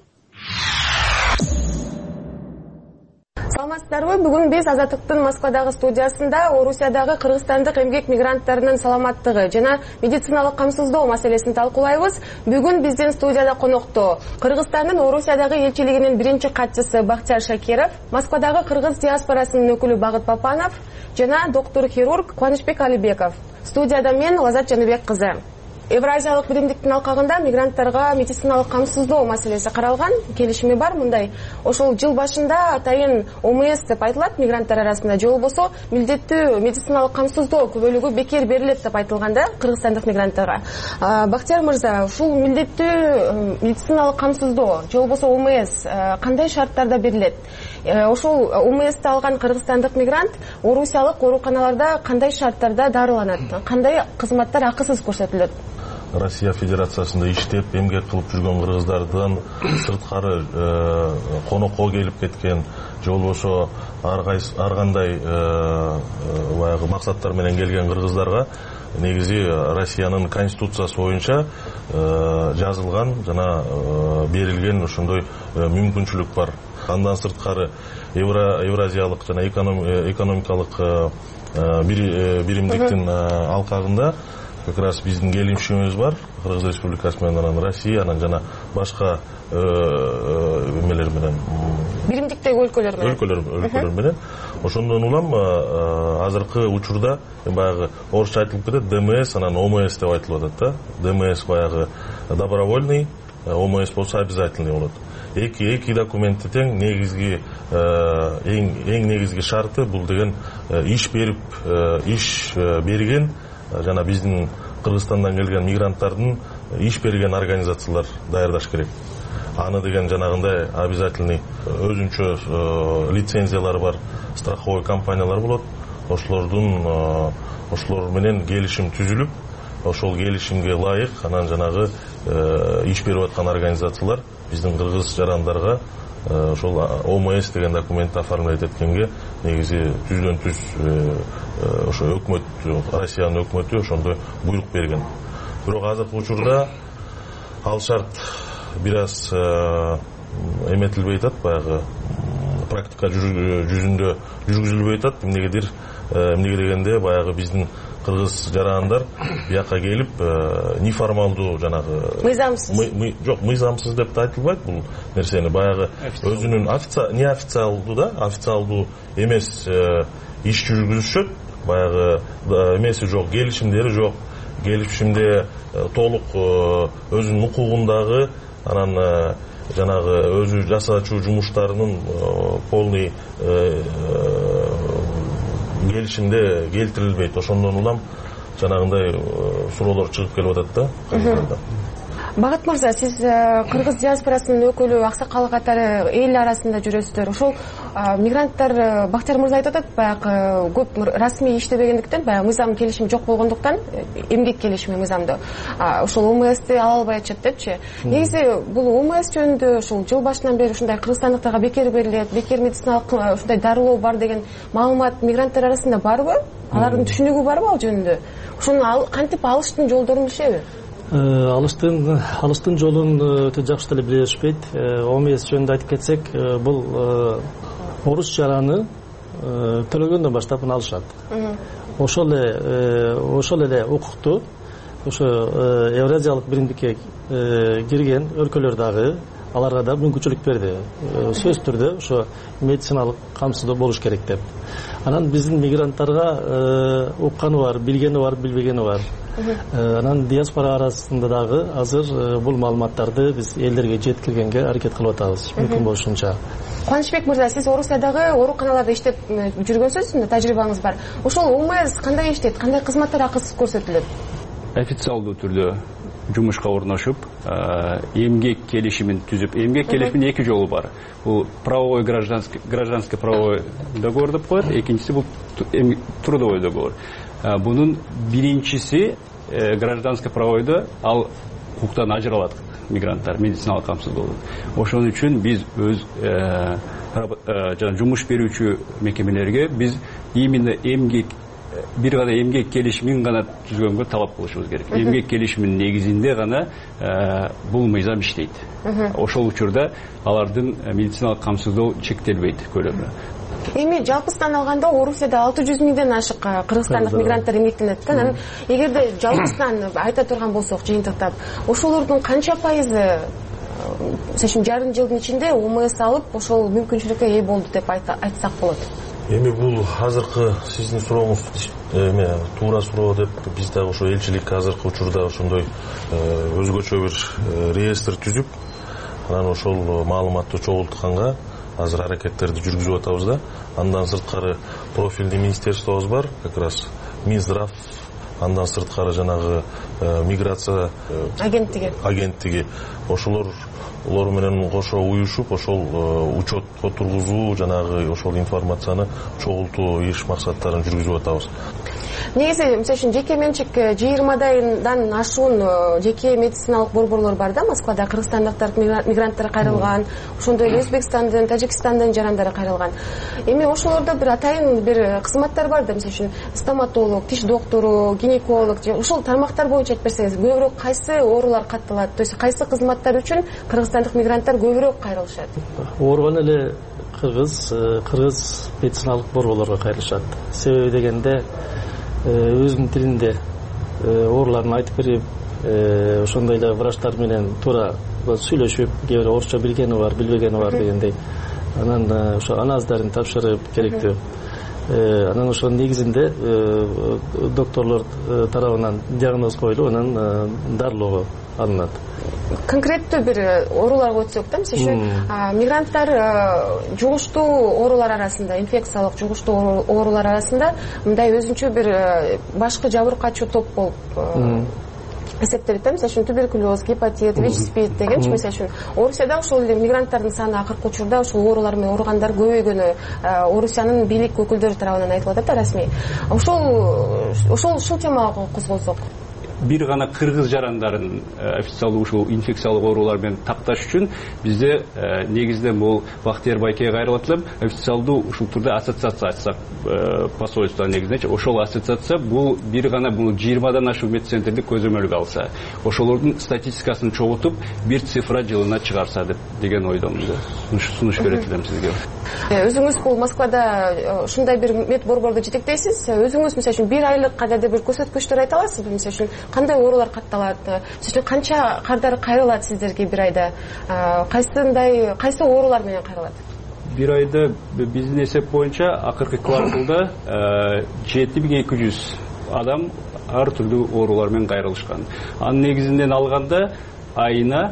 Саламатсыздарбы? Бүгүн биз Азаттыктын Москвадагы студиясында Орусиядагы кыргызстандык эмгек мигранттарынын саламаттыгы жана медициналык камсыздоо маселесин талкуулайбыз. Бүгүн биздин студияда конокто Кыргызстандын Орусиядагы элчилигинин биринчи катчысы Бактияр Шакиров, Москвадагы кыргыз диаспорасынын өкүлү Багыт Папанов жана доктор-хирург Кубанычбек Алибеков. Студияда мен Лазат Жаныбек кызы. Евразиялык биримдиктин алкагында мигранттарга медициналык камсыздоо маселеси каралган, келишими бар мындай. Ошол жыл башында атайын ОМС деп айтылат мигранттар арасында, же болбосо милдеттүү медициналык камсыздоо көбөлүгү бекер берилет деп айтылганда кыргызстандык мигранттарга. Бактияр мырза, ушул милдеттүү медициналык камсыздоо же болбосо ОМС кандай шарттарда берилет? Ошол ОМСти алган кыргызстандык мигрант орусиялык ооруканаларда кандай шарттарда дарыланат? Кандай кызматтар акысыз көрсөтүлөт? Россия Федерациясында иштеп, эмгек кылып жүргөн кыргыздардан сырткары конокко келип кеткен, же болбосо ар кандай баягы максаттар менен келген кыргыздарга негизи Россиянын конституциясы боюнча жазылган жана берилген ошондой мүмкүнчүлүк бар. Андан сырткары Евразиялык жана экономикалык биримдиктин алкагында как раз биздин келишимибиз бар. Кыргыз Республикасы менен Россия, анан жана башка эмелер менен биримдиктеги өлкөлөр менен. Ошондон улам азыркы учурда баягы орусча айтылып кетет ДМС, анан ОМС деп айтылып атат да. ДМС баягы добровольный, ОМС болсо обязательный болот. Эки документи тең, негизги эң негизги шарты бул деген иш берген жана биздин Кыргызстандан келген мигранттардын иш берген организациялар даярдаш керек. Аны деген жанагындай обязательный өзүнчө лицензиялары бар страховой компаниялар болот. Ошолор менен келишим түзүлүп, ошол келишимге ылайык анан жанагы иш берип аткан организациялар биздин кыргыз жарандарга ошол ОМС деген документти оформлять эткенге негизи түздөн түз ошо өкмөт, Россиянын өкмөтү ошондой буйрук берген. Бирок азыркы учурда ал шарт бир аз эметилбей атат, баягы практика жүзүндө жүргүзүлбөй атат. Эмнеге дегенде баягы биздин кыргыз жарандар бияка келип неформалдуу жанагы мыйзамсыз деп айтылбайт бул нерсени, баягы өзүнүн неофициалдуу эмес иш жүргүзүшөт. баягы эмеси жок, келишимдери жок. Келишимде толук өзүнүн укугундагы анан жанагы өзү жасачу жумуштарынын полный келишимде келтирилбейт. Ошондон улам жанагындай суроолор чыгып келип атат да. Багат мырза, сиз кыргыз диаспорасынын өкүлү, аксакал катары эл арасында жүрөсүздөр. Ошол мигранттар, Бактияр мырза айтып атат, баягы көп расмий иштебегендиктен, баягы мыйзам келишим жок болгондуктан, эмгек келишими мыйзамды ошол ОМСти ала албай атышат депчи. Негизи бул ОМС жөнүндө ушул жыл башынан бери ушундай кыргызстандыктарга бекер берилет, бекер медициналык ушундай дарылоо бар деген маалымат мигранттар арасында барбы? Алардын түшүнүгү барбы ал жөнүндө? Ошону кантип алыштын жолдорун билишеби? Алыштын жолун өтө жакшы деле билишпейт. ОМС жөнүндө айтып кетсек, бул орус жараны төлөгөндөн баштап муну алышат. Ошол эле укукту ошо Евразиялык биримдикке кирген өлкөлөр дагы аларга да мүмкүнчүлүк берди. Сөзсүз түрдө ошо медициналык камсыздоо болуш керек деп. Анан биздин мигранттарга укканы бар, билгени бар, билбегени бар. Анан диаспора арасында дагы азыр бул маалыматтарды биз элдерге жеткиргенге аракет кылып атабыз, мүмкүн болушунча. Кубанычбек мырза, сиз Орусиядагы ооруканаларда иштеп жүргөнсүз, тажрыйбаңыз бар. Ошол ОМС кандай иштейт, кандай кызматтар акысыз көрсөтүлөт? Официалдуу түрдө жумушка орношуп, эмгек келишимин түзүп, эмгек келишимин эки жолу бар. Бул правовой гражданский правовой договор деп коет, экинчиси бул трудовой договор. Бунун биринчиси гражданский правойдо ал укуктан ажыралат мигранттар, медициналык камсыздоо. Ошон үчүн биз өз жумуш берүүчү мекемелерге биз именно эмгек бир гана эмгек келишимин гана түзгөнгө талап кылышыбыз керек. Эмгек келишиминин негизинде гана бул мыйзам иштейт. Ошол учурда алардын медициналык камсыздоо чектелбейт көлөмү. Эми жалпысынан алганда Орусияда 600 миңден ашык кыргызстандык мигранттар эмгектенет экен. Анан эгерде жалпысынан айта турган болсок, жыйынтыктап, ошолордун канча пайызы жарым жылдын ичинде ОМС алып, ошол мүмкүнчүлүккө ээ болду деп айтсак болот? Эми бул азыркы сиздин сурооңуз туура суроо деп биз дагы ошо элчилик азыркы учурда ошондой өзгөчө бир реестр түзүп, анан ошол маалыматты чогултканга азыр аракеттерди жүргүзүп атабыз да. Андан сырткары профилдүү министерствобуз бар, как раз Минздрав, андан сырткары жанагы миграция агенттиги. Олар менен кошо уюшуп, ошол учетко тургузуу, жанагы ошол информацияны чогултуу иш максаттарын жүргүзүп атабыз. Негизи, мисалы үчүн жеке менчик 20дан ашуун жеке медициналык борборлор бар да, Москвада кыргызстандыктар мигранттар кайрылган, ошондой эле Өзбекстандын, Тажикстандын жарандары кайрылган. Эми ошолордо бир атайын бир кызматтар бар да, мисалы үчүн стоматолог, тиш доктору, гинеколог, ошол тармактар боюнча айтып берсеңиз, көбүрөөк кайсы оорулар катталат, то есть кайсы кызматтар үчүн кыргызстандык мигранттар көбүрөөк кайрылышат? Ооруган эле кыргыз медициналык борборлорго кайрылышат. Себеби дегенде өзүнүн тилинде ооруларын айтып берип, ошондой эле врачтар менен туура сүйлөшүп, кээ бир орусча билгени бар, билбегени бар дегендей. Анан ошо анализдерин тапшырып керектүү. Анан ошонун негизинде докторлор тарабынан диагноз коюлуп, анан дарылоого алынат. Конкреттүү бир ооруларга өтсөк да, мисалы үчүн мигранттар жугуштуу оорулар арасында, инфекциялык жугуштуу оорулар арасында мындай өзүнчө бир башкы жабыркачуу топ болуп эсептелет да, мисалы үчүн туберкулез, гепатит, ВИЧ-СПИД дегенчи. Мисалы үчүн Орусияда ошол эле мигранттардын саны акыркы учурда ошол оорулар менен ооругандар көбөйгөнү Орусиянын бийлик өкүлдөрү тарабынан айтылып атат да, расмий. Ошол темага козголсок. Бир гана кыргыз жарандарын официалдуу ушул инфекциялык оорулар менен такташ үчүн бизде негизинен бул Бактияр байкеге кайрылып атам, официалдуу ушул турда ассоциация ачсак, посольство негизинен, ошол ассоциация бул бир гана бул 20дан ашуун медцентрди көзөмөлгө алса, ошолордун статистикасын чогултуп, бир цифра жылына чыгарса деген ойдомуз. Сунуш берет элем сизге. Өзүңүз бул Москвада ушундай бир мед борборду жетектейсиз. Өзүңүз мисалы үчүн бир айлык кадерде бир көрсөткүчтөр айта аласызбы? Мисалы үчүн кандай оорулар катталат? Мисалы үчүн канча кардар кайрылат сиздерге бир айда? Кайсы оорулар менен кайрылат? бир айда биздин эсеп боюнча акыркы кварталда 7200 адам ар түрдүү оорулар менен кайрылышкан. Анын негизинен алганда айына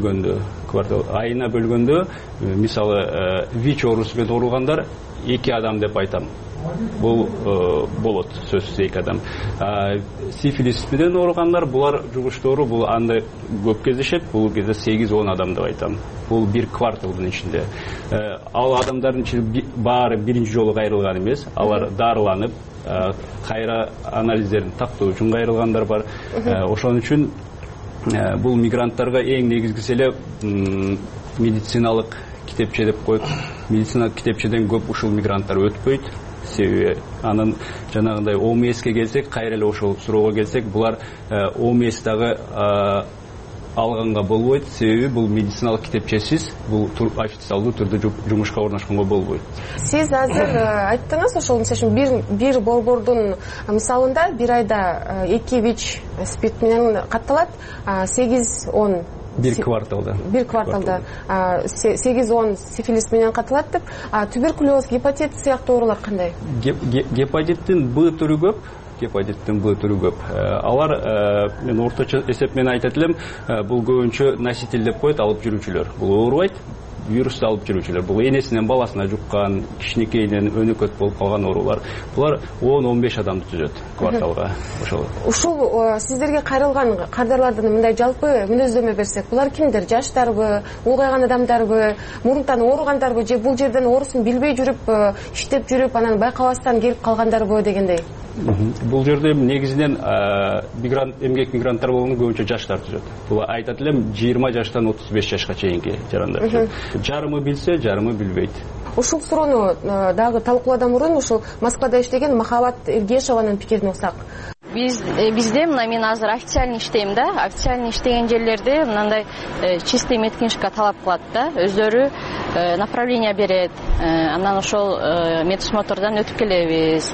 бөлгөндө мисалы ВИЧ оорусу менен ооругандар 2 адам деп айтам. Бул болот сөзсүз 2 адам. Сифилис менен ооругандар булар жугуштоору бул анда көп кездешет. Бул кезде 8-10 адам деп айтам. Бул бир кварталдын ичинде. Ал адамдардын ичинде баары биринчи жолу кайрылган эмес. Алар дарыланып, кайра анализдерин тактоо үчүн кайрылгандар бар. Ошон үчүн бул мигранттарга эң негизгиси эле медициналык китепче деп коет. Медициналык китепчеден көп ушул мигранттар өтпөйт. Себеби анын жанагындай ОМСке келсек, кайра эле ошол суроого келсек, булар ОМСтагы алганга болбойт. Себеби бул медициналык китепчесиз бул официалдуу түрдө жумушка орношконго болбойт. Сиз азыр айттыңыз, ошол бир борбордун мисалында бир айда 2 ВИЧ спирт менен катталат, 8-10 бир кварталда 8-10 сифилис менен катылат деп. Туберкулез, гепатит сыяктуу оорулар кандай? Гепатиттин Б түрү көп. Алар мен орточо эсеп менен айтат элем, бул көбүнчө носитель деп коет, алып жүрүүчүлөр. Бул оорубайт, вирусту алып жүрүүчүлөр. Бул энесинен баласына жуккан, кичинекейинен өнөкөт болуп калган оорулар. Булар 10-15 адамды түзөт кварталга. Ушул сиздерге кайрылган кардарлардын мындай жалпы мүнөздөмө берсек, булар кимдер? Жаштарбы, улгайган адамдарбы, мурунтан ооругандарбы, же бул жерден оорусун билбей жүрүп, иштеп жүрүп, анан байкабастан келип калгандарбы дегендей? Бул жерде негизинен эмгек мигранттар болгону көбүнчө жаштар түзөт. Бул айтат элем 20 жаштан 35 жашка чейинки жарандар. Жарымы билсе, жарымы билбейт. Ушул суроону дагы талкуулоодан мурун ушул Москвада иштеген Махабат Эргешованын пикирин угсак. Бизде мына мен азыр официальный иштейм да. Официальный иштеген жерлерде мындай чистый медкнижка талап кылат да. Өздөрү направление берет. Анан ошол медосмотрдан өтүп келебиз.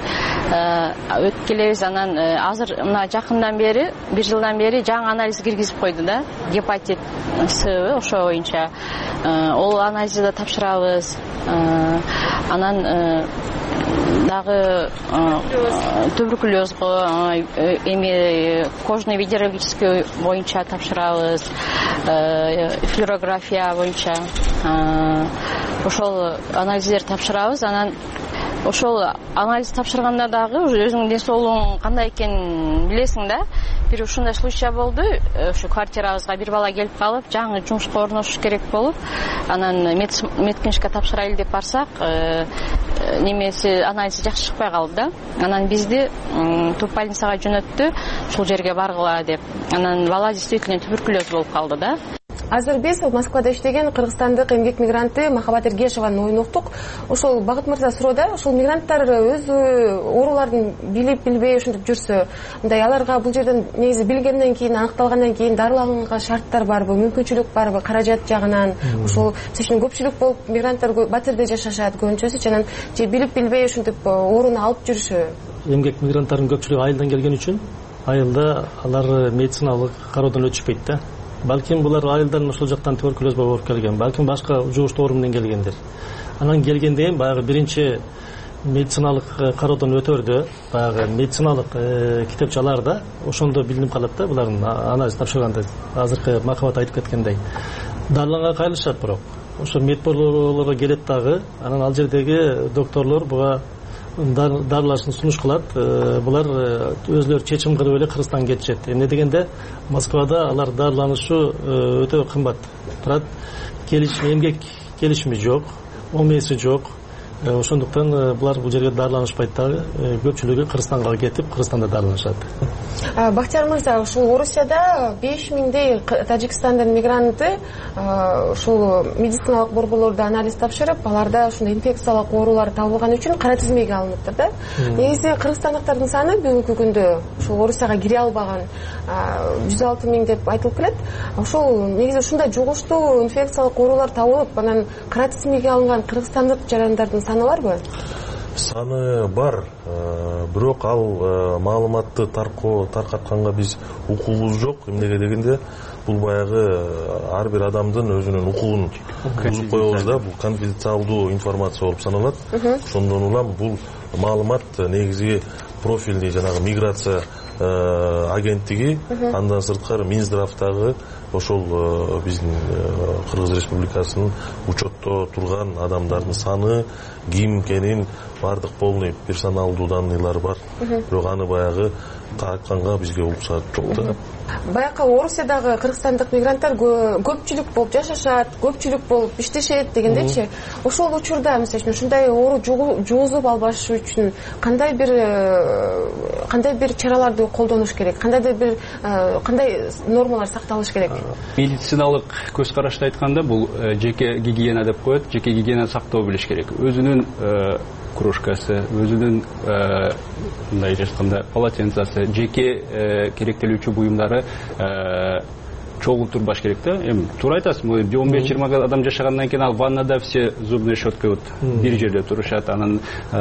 Анан азыр мына жакындан бери, 1 жылдан бери жаңы анализ киргизип койду да. Гепатит С ошо боюнча. Ол анализди да тапшырабыз. Анан дагы туберкулезго, эми кожно-венерологический боюнча тапшырабыз, флюорография боюнча ошол анализдерди тапшырабыз. Анан ошол анализ тапшырганда дагы уже өзүңдүн ден соолугуң кандай экенин билесиң да. Бир ушундай случай болду. Ошо квартирабызга бир бала келип калып, жаңы жумушка орношуш керек болуп, анан медкнижка тапшырайлы деп барсак, немеси анализи жакшы чыкпай калды да. Анан бизди туббольницага жөнөттү, ушул жерге баргыла деп. Анан бала действительно туберкулез болуп калды да. Азыр биз Москвада иштеген кыргызстандык эмгек мигранты Махабат Эргешованын оюн уктук. Ошол Багыт мырза суроодо, ошол мигранттар өзү ооруларын билип билбей ушинтип жүрсө, мындай аларга бул жерден негизи билгенден кийин, аныкталгандан кийин дарыланганга шарттар барбы, мүмкүнчүлүк барбы, каражат жагынан? Ошол үчүн көпчүлүк болуп мигранттар батирде жашашат көбүнчөсү, анан же билип билбей ушинтип ооруну алып жүрүшү? Эмгек мигранттардын көпчүлүгү айылдан келген үчүн айылда алар медициналык кароодон өтүшпөйт да. Балким булар айылдан ошол жактан туберкулез болуп келген, балким башка жугуштуу оору менен келгендер. Анан келгенден баягы биринчи медициналык кароодон өтөрдө, баягы медициналык китепчаларда ошондо билинип калат да, булардын анализ тапшырганда. Азыркы Махабат айтып кеткендей, дарыланганга кайрылышат, бирок ошо медборлорго келет дагы, анан ал жердеги докторлор буга дарылашын сунуш кылат. Булар өзлөрү чечим кылып эле Кыргызстанга кетишет. Эмне дегенде Москвада алар дарыланышы өтө кымбат турат. Эмгек келишими жок, ОМСи жок. Ошондуктан булар бул жерге дарыланышпайт дагы. Көпчүлүгү Кыргызстанга кетип, Кыргызстанда дарыланышат. Бактияр мырза, ушул Орусияда 5000дей Тажикстандын мигранты ушул медициналык борборлордо анализ тапшырып, аларда ушундай инфекциялык оорулар табылган үчүн кара тизмеге алыныптыр да. Негизи кыргызстандыктардын саны бүгүнкү күндө ушул Орусияга кире албаган 106 000 деп айтылып келет. Ошол негизи ушундай жугуштуу инфекциялык оорулар табылып, анан кара тизмеге алынган кыргызстандык жарандардын саны барбы? саны бар, бирок ал маалыматты таркатканга биз укугубуз жок. Эмнеге дегенде бул баягы ар бир адамдын өзүнүн укугун бузуп коебуз да, бул конфиденциалдуу информация болуп саналат. Ошондон улам бул маалымат негизи профильный жанагы миграция агенттиги, андан сырткары Минздравдагы ошол биздин Кыргыз Республикасынын учетто турган адамдардын саны, ким экенин бардык полный персоналдуу данныйлар бар. Бирок аны баягы тартканга бизге уруксат жок да. Баягы Орусиядагы кыргызстандык мигранттар көпчүлүк болуп жашашат, көпчүлүк болуп иштешет дегендейчи. Ошол учурда мисалы ушундай оору жугузуп албаш үчүн кандай бир чараларды колдонуш керек, кандай нормалар сакталыш керек? Медициналык көз карашты айтканда бул жеке гигиена деп коет, жеке гигиена сактоо билиш керек. Өзүнүн кружкасы, өзүнүн мындай айтканда полотенцасы, жеке керектелүүчү буюмдары чогуу турбаш керек да. Эми туура айтасыз, 15-20 адам жашагандан кийин ал ваннада все зубный щетка бир жерде турушат, анан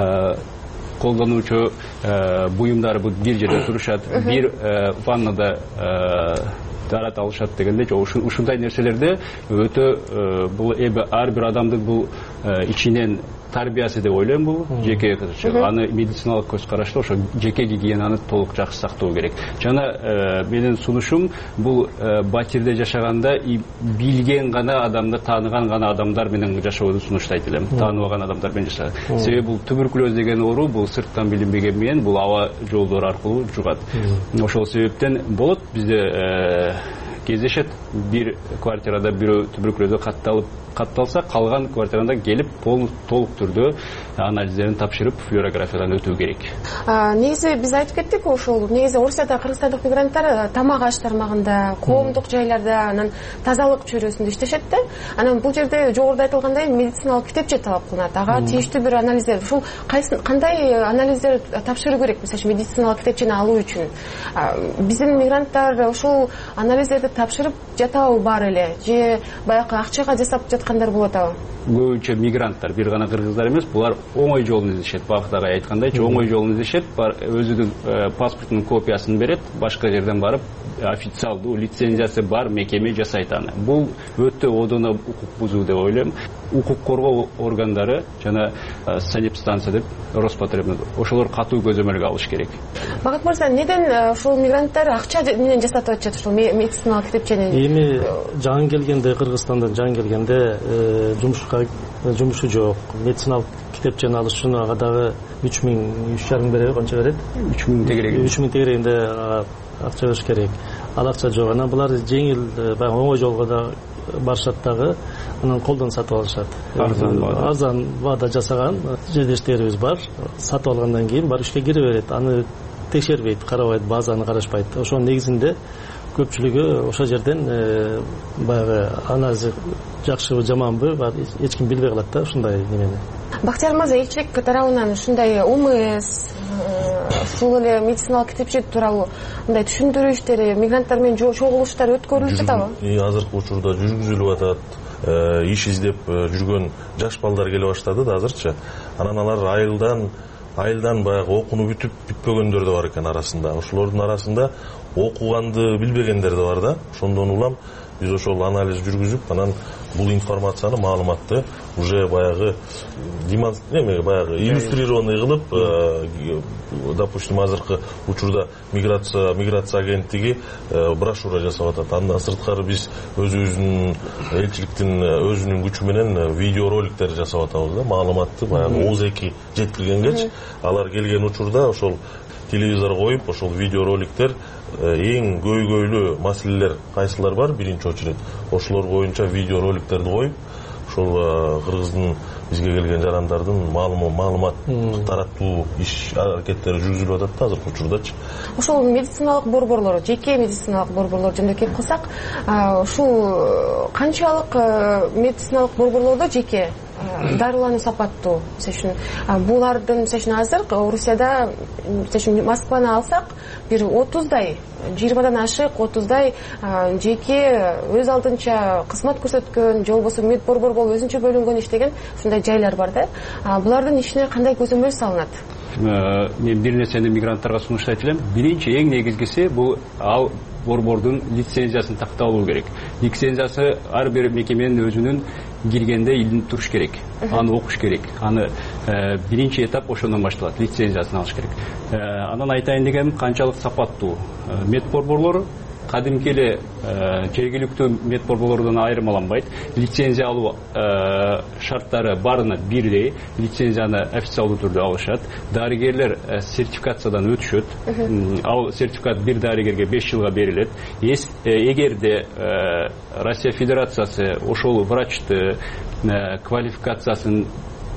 колдонуучу буюмдары бир жерде турушат, бир ваннада тарата алышат дегенде, ушундай нерселерде өтө бул ар бир адамдын бул ичинен тарбиясы деп ойлойм. Бул жеке аны медициналык көз карашта ошо жеке гигиенаны толук жакшы сактоо керек. Жана менин сунушум бул батирде жашаганда билген гана адамдар, тааныган гана адамдар менен жашоодун сунуштайт элем. Тааныбаган адамдар менен жашаа. Себеби бул туберкулез деген оору бул сырттан билинбеген менен бул аба жолдору аркылуу жугат. Ошол себептен болот бизде кездешет, бир квартирада бирөө туберкулезге катталса, калган квартирада келип толук түрдө анализдерин тапшырып, флюорографиядан өтүү керек. Негизи биз айтып кеттик, ошол негизи Орусияда кыргызстандык мигранттар тамак аш тармагында, коомдук жайларда, анан тазалык чөйрөсүндө иштешет да. Анан бул жерде жогоруда айтылгандай медициналык китепче талап кылынат. Ага тийиштүү бир анализдер, ушул кандай анализдер тапшыруу керек, мисалы медициналык китепчени алуу үчүн? Биздин мигранттар ошол анализдерди тапшырып жатабы бар эле, же баягы акчага жасап жаткандар болот абы? Көбүнчө мигранттар, бир гана кыргыздар эмес, булар оңой жолун издешет. Багытагы айткандайчы, оңой жолун издешет, өзүнүн паспортунун копиясын берет, башка жерден барып официалдуу лицензиясы бар мекеме жасайт аны. Бул өтө одоно укук бузуу деп ойлойм. Укук коргоо органдары жана санэпстанция деп Роспотребнадзор, ошолор катуу көзөмөлгө алыш керек. Багат мырза, неден ушул мигранттар акча менен жасатып атышат ушул медициналык китепчени? Эми жаңы келгенде, Кыргызстандан жаңы келгенде жумушу жок. Медициналык китепчени алыш үчүн ага дагы 3,5 береби, канча берет? 3,000 тегерек. 3,000 тегерегинде акча бериш керек. Ал акча жок. Анан булар жеңил, баягы оңой жолго да барышат дагы, анан колдон сатып алышат. Арзан баада жасаган жерлештерибиз бар. Сатып алгандан кийин бар ишке кире берет. Аны текшербейт, карабайт, базаны карашпайт. Ошонун негизинде көпчүлүгү ошол жерден баягы анализи жакшыбы жаманбы эч ким билбей калат да ушундай немени. Бактияр мырза, элчилик тарабынан ушундай ОМС, ушул эле медициналык китепче тууралуу мындай түшүндүрүү иштери, мигранттар менен чогулуштар өткөрүлүп жатабы? Азыркы учурда жүргүзүлүп атат. Иш издеп жүргөн жаш балдар келе баштады да азырчы. Анан алар айылдан баягы окууну бүтпөгөндөр да бар экен арасында. Ошолордун арасында окуганды билбегендер да бар да. Ошондон улам биз ошол анализ жүргүзүп, анан бул информацияны, маалыматты уже баягы баягы иллюстрированный кылып, допустим, азыркы учурда миграция агенттиги брошюра жасап атат. Андан сырткары биз өзүбүздүн элчиликтин өзүнүн күчү менен видеороликтер жасап атабыз да, маалыматты баягы ооз-эки жеткиргенгечи, алар келген учурда ошол телевизор коюп, ошол видеороликтер эң көйгөйлүү маселелер кайсылар бар, биринчи очередь ошолор боюнча видеороликтерди коюп, ошол кыргыздын бизге келген жарандардын маалымат тараттуу иш аракеттери жүргүзүлүп атат да азыркы учурдачы. Ошол медициналык борборлор, жеке медициналык борборлор жөнүндө кеп калсак, ушул канчалык медициналык борборлордо жеке дарылануу сапаттуу. Мисалы үчүн булардын мисалы үчүн азыр Орусияда мисалы үчүн Москваны алсак, бир 30дай, 20дан ашык 30дай жеке өз алдынча кызмат көрсөткөн, же болбосо медборбор болуп өзүнчө бөлүнгөн иштеген ушундай жайлар бар да. Булардын ишине кандай көзөмөл салынат? Мен бир нерсени мигранттарга сунуштайт элем. Биринчи эң негизгиси бул ал борбордун лицензиясын тактап алуу керек. Лицензиясы ар бир мекеменин өзүнүн киргенде илинип туруш керек. Аны окуш керек. Аны биринчи этап ошондон башталат. Лицензиясын алыш керек. Анан айтайын дегеним, канчалык сапаттуу медборборлор кадимки эле жергиликтүү медборборлордон айырмаланбайт. Лицензия алуу шарттары баарына бирдей. Лицензияны официалдуу түрдө алышат. Дарыгерлер сертификациядан өтүшөт. Ал сертификат бир дарыгерге 5 жылга берилет. Эгерде Россия Федерациясы ошол врачты квалификациясын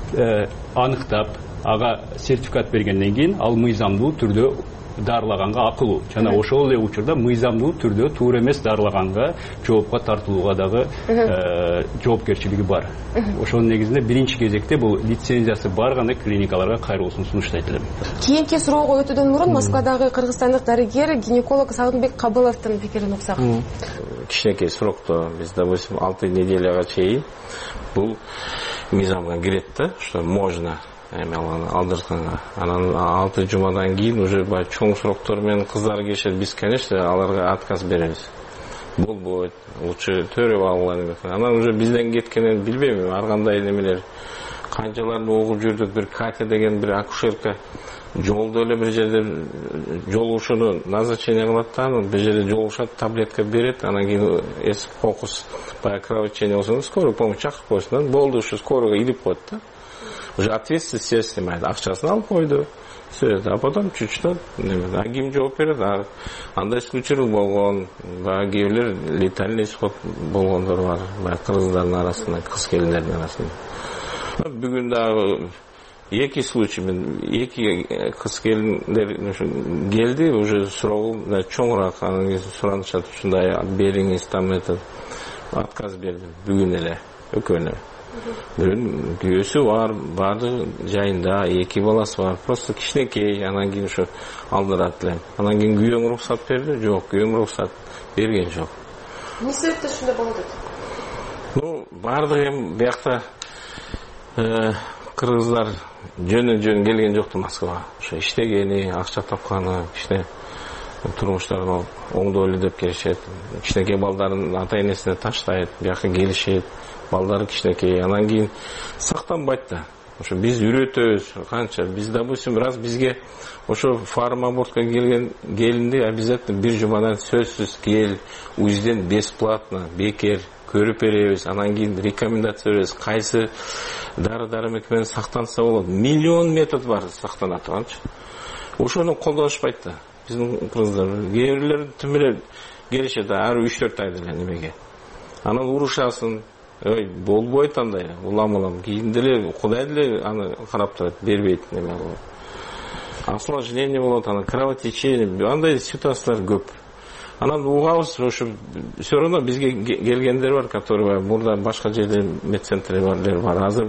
аныктап, ага сертификат бергенден кийин ал мыйзамдуу түрдө дарылаганга акылуу. Жана ошол эле учурда мыйзамдуу түрдө туура эмес дарылаганга жоопко тартылууга дагы жоопкерчилиги бар. Ошонун негизинде биринчи кезекте бул лицензиясы бар гана клиникаларга кайрылуусун сунуштайт элем. Кийинки суроого өтүүдөн мурун Москвадагы кыргызстандык дарыгер гинеколог Сагынбек Кабыловдун пикирин уксак. Кичинекей срокто биз, допустим, 6 неделяга чейин бул мыйзамга кирет да, что можно алдыртканга. Анан 6 жумадан кийин уже чоң сроктор менен кыздар келишет. Биз, конечно, аларга отказ беребиз. Болбойт, лучше төрөп алгыла. Анан уже бизден кеткенин билбейм, ар кандай немелер. Канчаларды угуп жүрдүк, бир Катя деген бир акушерка жолдо эле бир жерде жолугушууну назначение кылат да, бир жерде жолугушат, таблетка берет, анан кийин фокус баягы кровотечение болсо скорую помощь чакырып коесуң, болду, ушу скорыйга илип коет да. Уже ответственность все снимает. Акчасын алып койду. Все это. А потом чуть-чуть ким жооп берет. Андай случай болгон. Баягы кээ бирлер летальный исход болгондор бар. Баягы кыргыздардын арасында, кыз келиндердин арасында. Бүгүн дагы эки случай, эки кыз келиндер келди, уже суроо чоңураак, анан кийин суранышат, ушундай бериңиз, там это отказ бердим бүгүн эле экөөнө. Бирөөнүн күйөөсү бар, баардыгы жайында, эки баласы бар. Просто кичинекей, анан кийин ошо алдырат элем. Анан кийин күйөөң уруксат берди? Жок, күйөөң уруксат берген жок. Эмне себептен ушундай болуп атат? Ну, баардыгы эми биякта кыргыздар жөнүн келген жокто Москвага. Ошо иштегени, акча тапканы, кичине турмуштарын оңдоо эле деп келишет. Кичинекей балдарын ата-энесине таштайт, бияка келишет. Балдары кичинекей, анан кийин сактанбайт да. Ошо биз үйрөтөбүз, канча биз, допустим, раз бизге ошо фармабортко келген келинди обязательно бир жумадан сөзсүз кел, УЗИден бесплатно, бекер көрүп беребиз, анан кийин рекомендация беребиз, кайсы дары-дармек менен сактанса болот. Миллион метод бар сактана турганчы. Ошону колдонушпайт да. Биздин кыргыздар кээ бирлер түм эле келишет, ар 3-4 айда эле немеге. Анан урушасын. Ой, болбойт андай, улам-улам. Кийин деле Кудай деле аны карап турат, бербейт неме болот. Осложнение болот, анан кровотечение, андай ситуациялар көп. Анан угабыз, ошо все равно бизге келгендер бар, которые мурда башка жерде медцентрлер бар. Азыр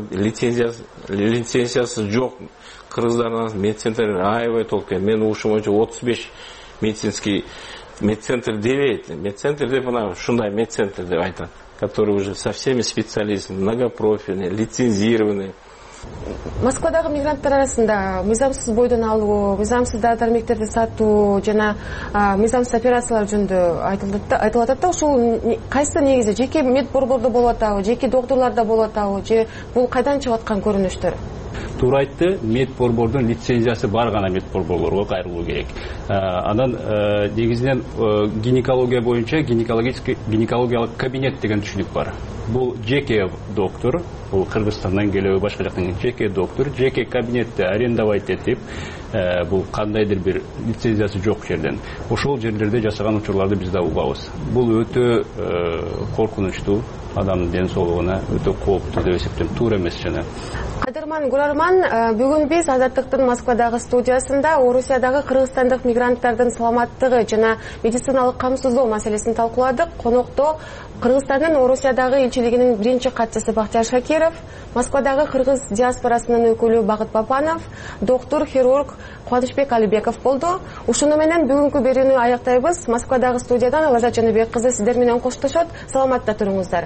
лицензиясы жок. Кыргыздардын медцентр аябай толуп келет. Мен угушум боюнча 35 медицинский медцентр дебейт. Медцентр деп мына ушундай медцентр деп айтат, которые уже со всеми специалистами, многопрофильные, лицензированные. Москвадагы мигранттар арасында мыйзамсыз бойдон алуу, мыйзамсыз дары-дармектерди сатуу жана мыйзамсыз операциялар жөнүндө айтылып атат да, ушул кайсы негизи жеке медборбордо болуп атабы, жеке докторлордо болуп атабы, же бул кайдан чыгып аткан көрүнүштөр? Туура айтты, медборбордун лицензиясы бар гана медборборлорго кайрылуу керек. Анан негизинен гинекология боюнча гинекологиялык кабинет деген түшүнүк бар. Бул жеке доктор, бул Кыргызстандан келеби, башка жактан жеке доктор, жеке кабинетти арендовать этип, бул кандайдыр бир лицензиясы жок жерден ошол жерлерде жасаган учурларды биз да угабыз. Бул өтө коркунучтуу, адамдын ден соолугуна өтө кооптуу деп эсептейм, туура эмес жана. кадырман көрөрман, бүгүн биз Азаттыктын Москвадагы студиясында Орусиядагы кыргызстандык мигранттардын саламаттыгы жана медициналык камсыздоо маселесин талкууладык. Конокто Кыргызстандын Орусиядагы элчилигинин биринчи катчысы Бактияр Шакиров, Москвадагы кыргыз диаспорасынын өкүлү Багыт Папанов, доктор хирург Кубанычбек Алибеков болду. Ушуну менен бүгүнкү берүүнү аяктайбыз. Москвадагы студиядан Лазат Жаныбек кызы сиздер менен коштошот. Саламатта туруңуздар.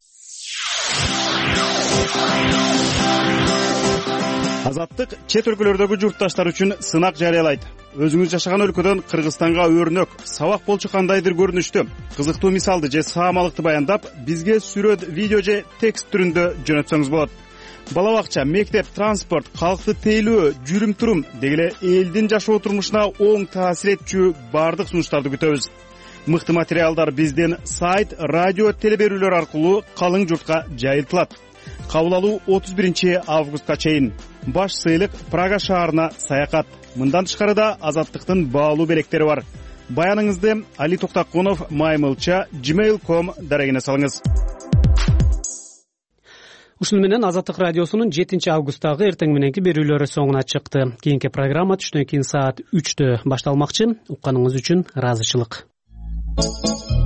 Азаттык чет өлкөлөрдөгү журтташтар үчүн сынак жарыялайт. Өзүңүз жашаган өлкөдөн Кыргызстанга өрнөк, сабак болчу кандайдыр көрүнүштү, кызыктуу мисалды же саамалыкты баяндап, бизге сүрөт, видео же текст түрүндө жөнөтсөңүз болот. Бала бакча, мектеп, транспорт, калкты тейлөө, жүрүм-турум дегеле элдин жашоо турмушуна оң таасир этчү бардык сунуштарды күтөбүз. Мыкты материалдар биздин сайт, радио, телеберүүлөр аркылуу калың журтка жайылтылат. Кабыл алуу 31 августка чейин. Баш сыйлык Прага шаарына саякат. Мындан тышкары да Азаттыктын баалуу белектери бар. Баяныңызды Али Токтакунов @gmail.com дарегине салыңыз. Ушуну менен Азаттык радиосунун 7 августтагы эртең мененки берүүлөрү соңуна чыкты. Кийинки программа түштөн кийин саат 3-тө башталмакчы. Укканыңыз үчүн ыраазычылык.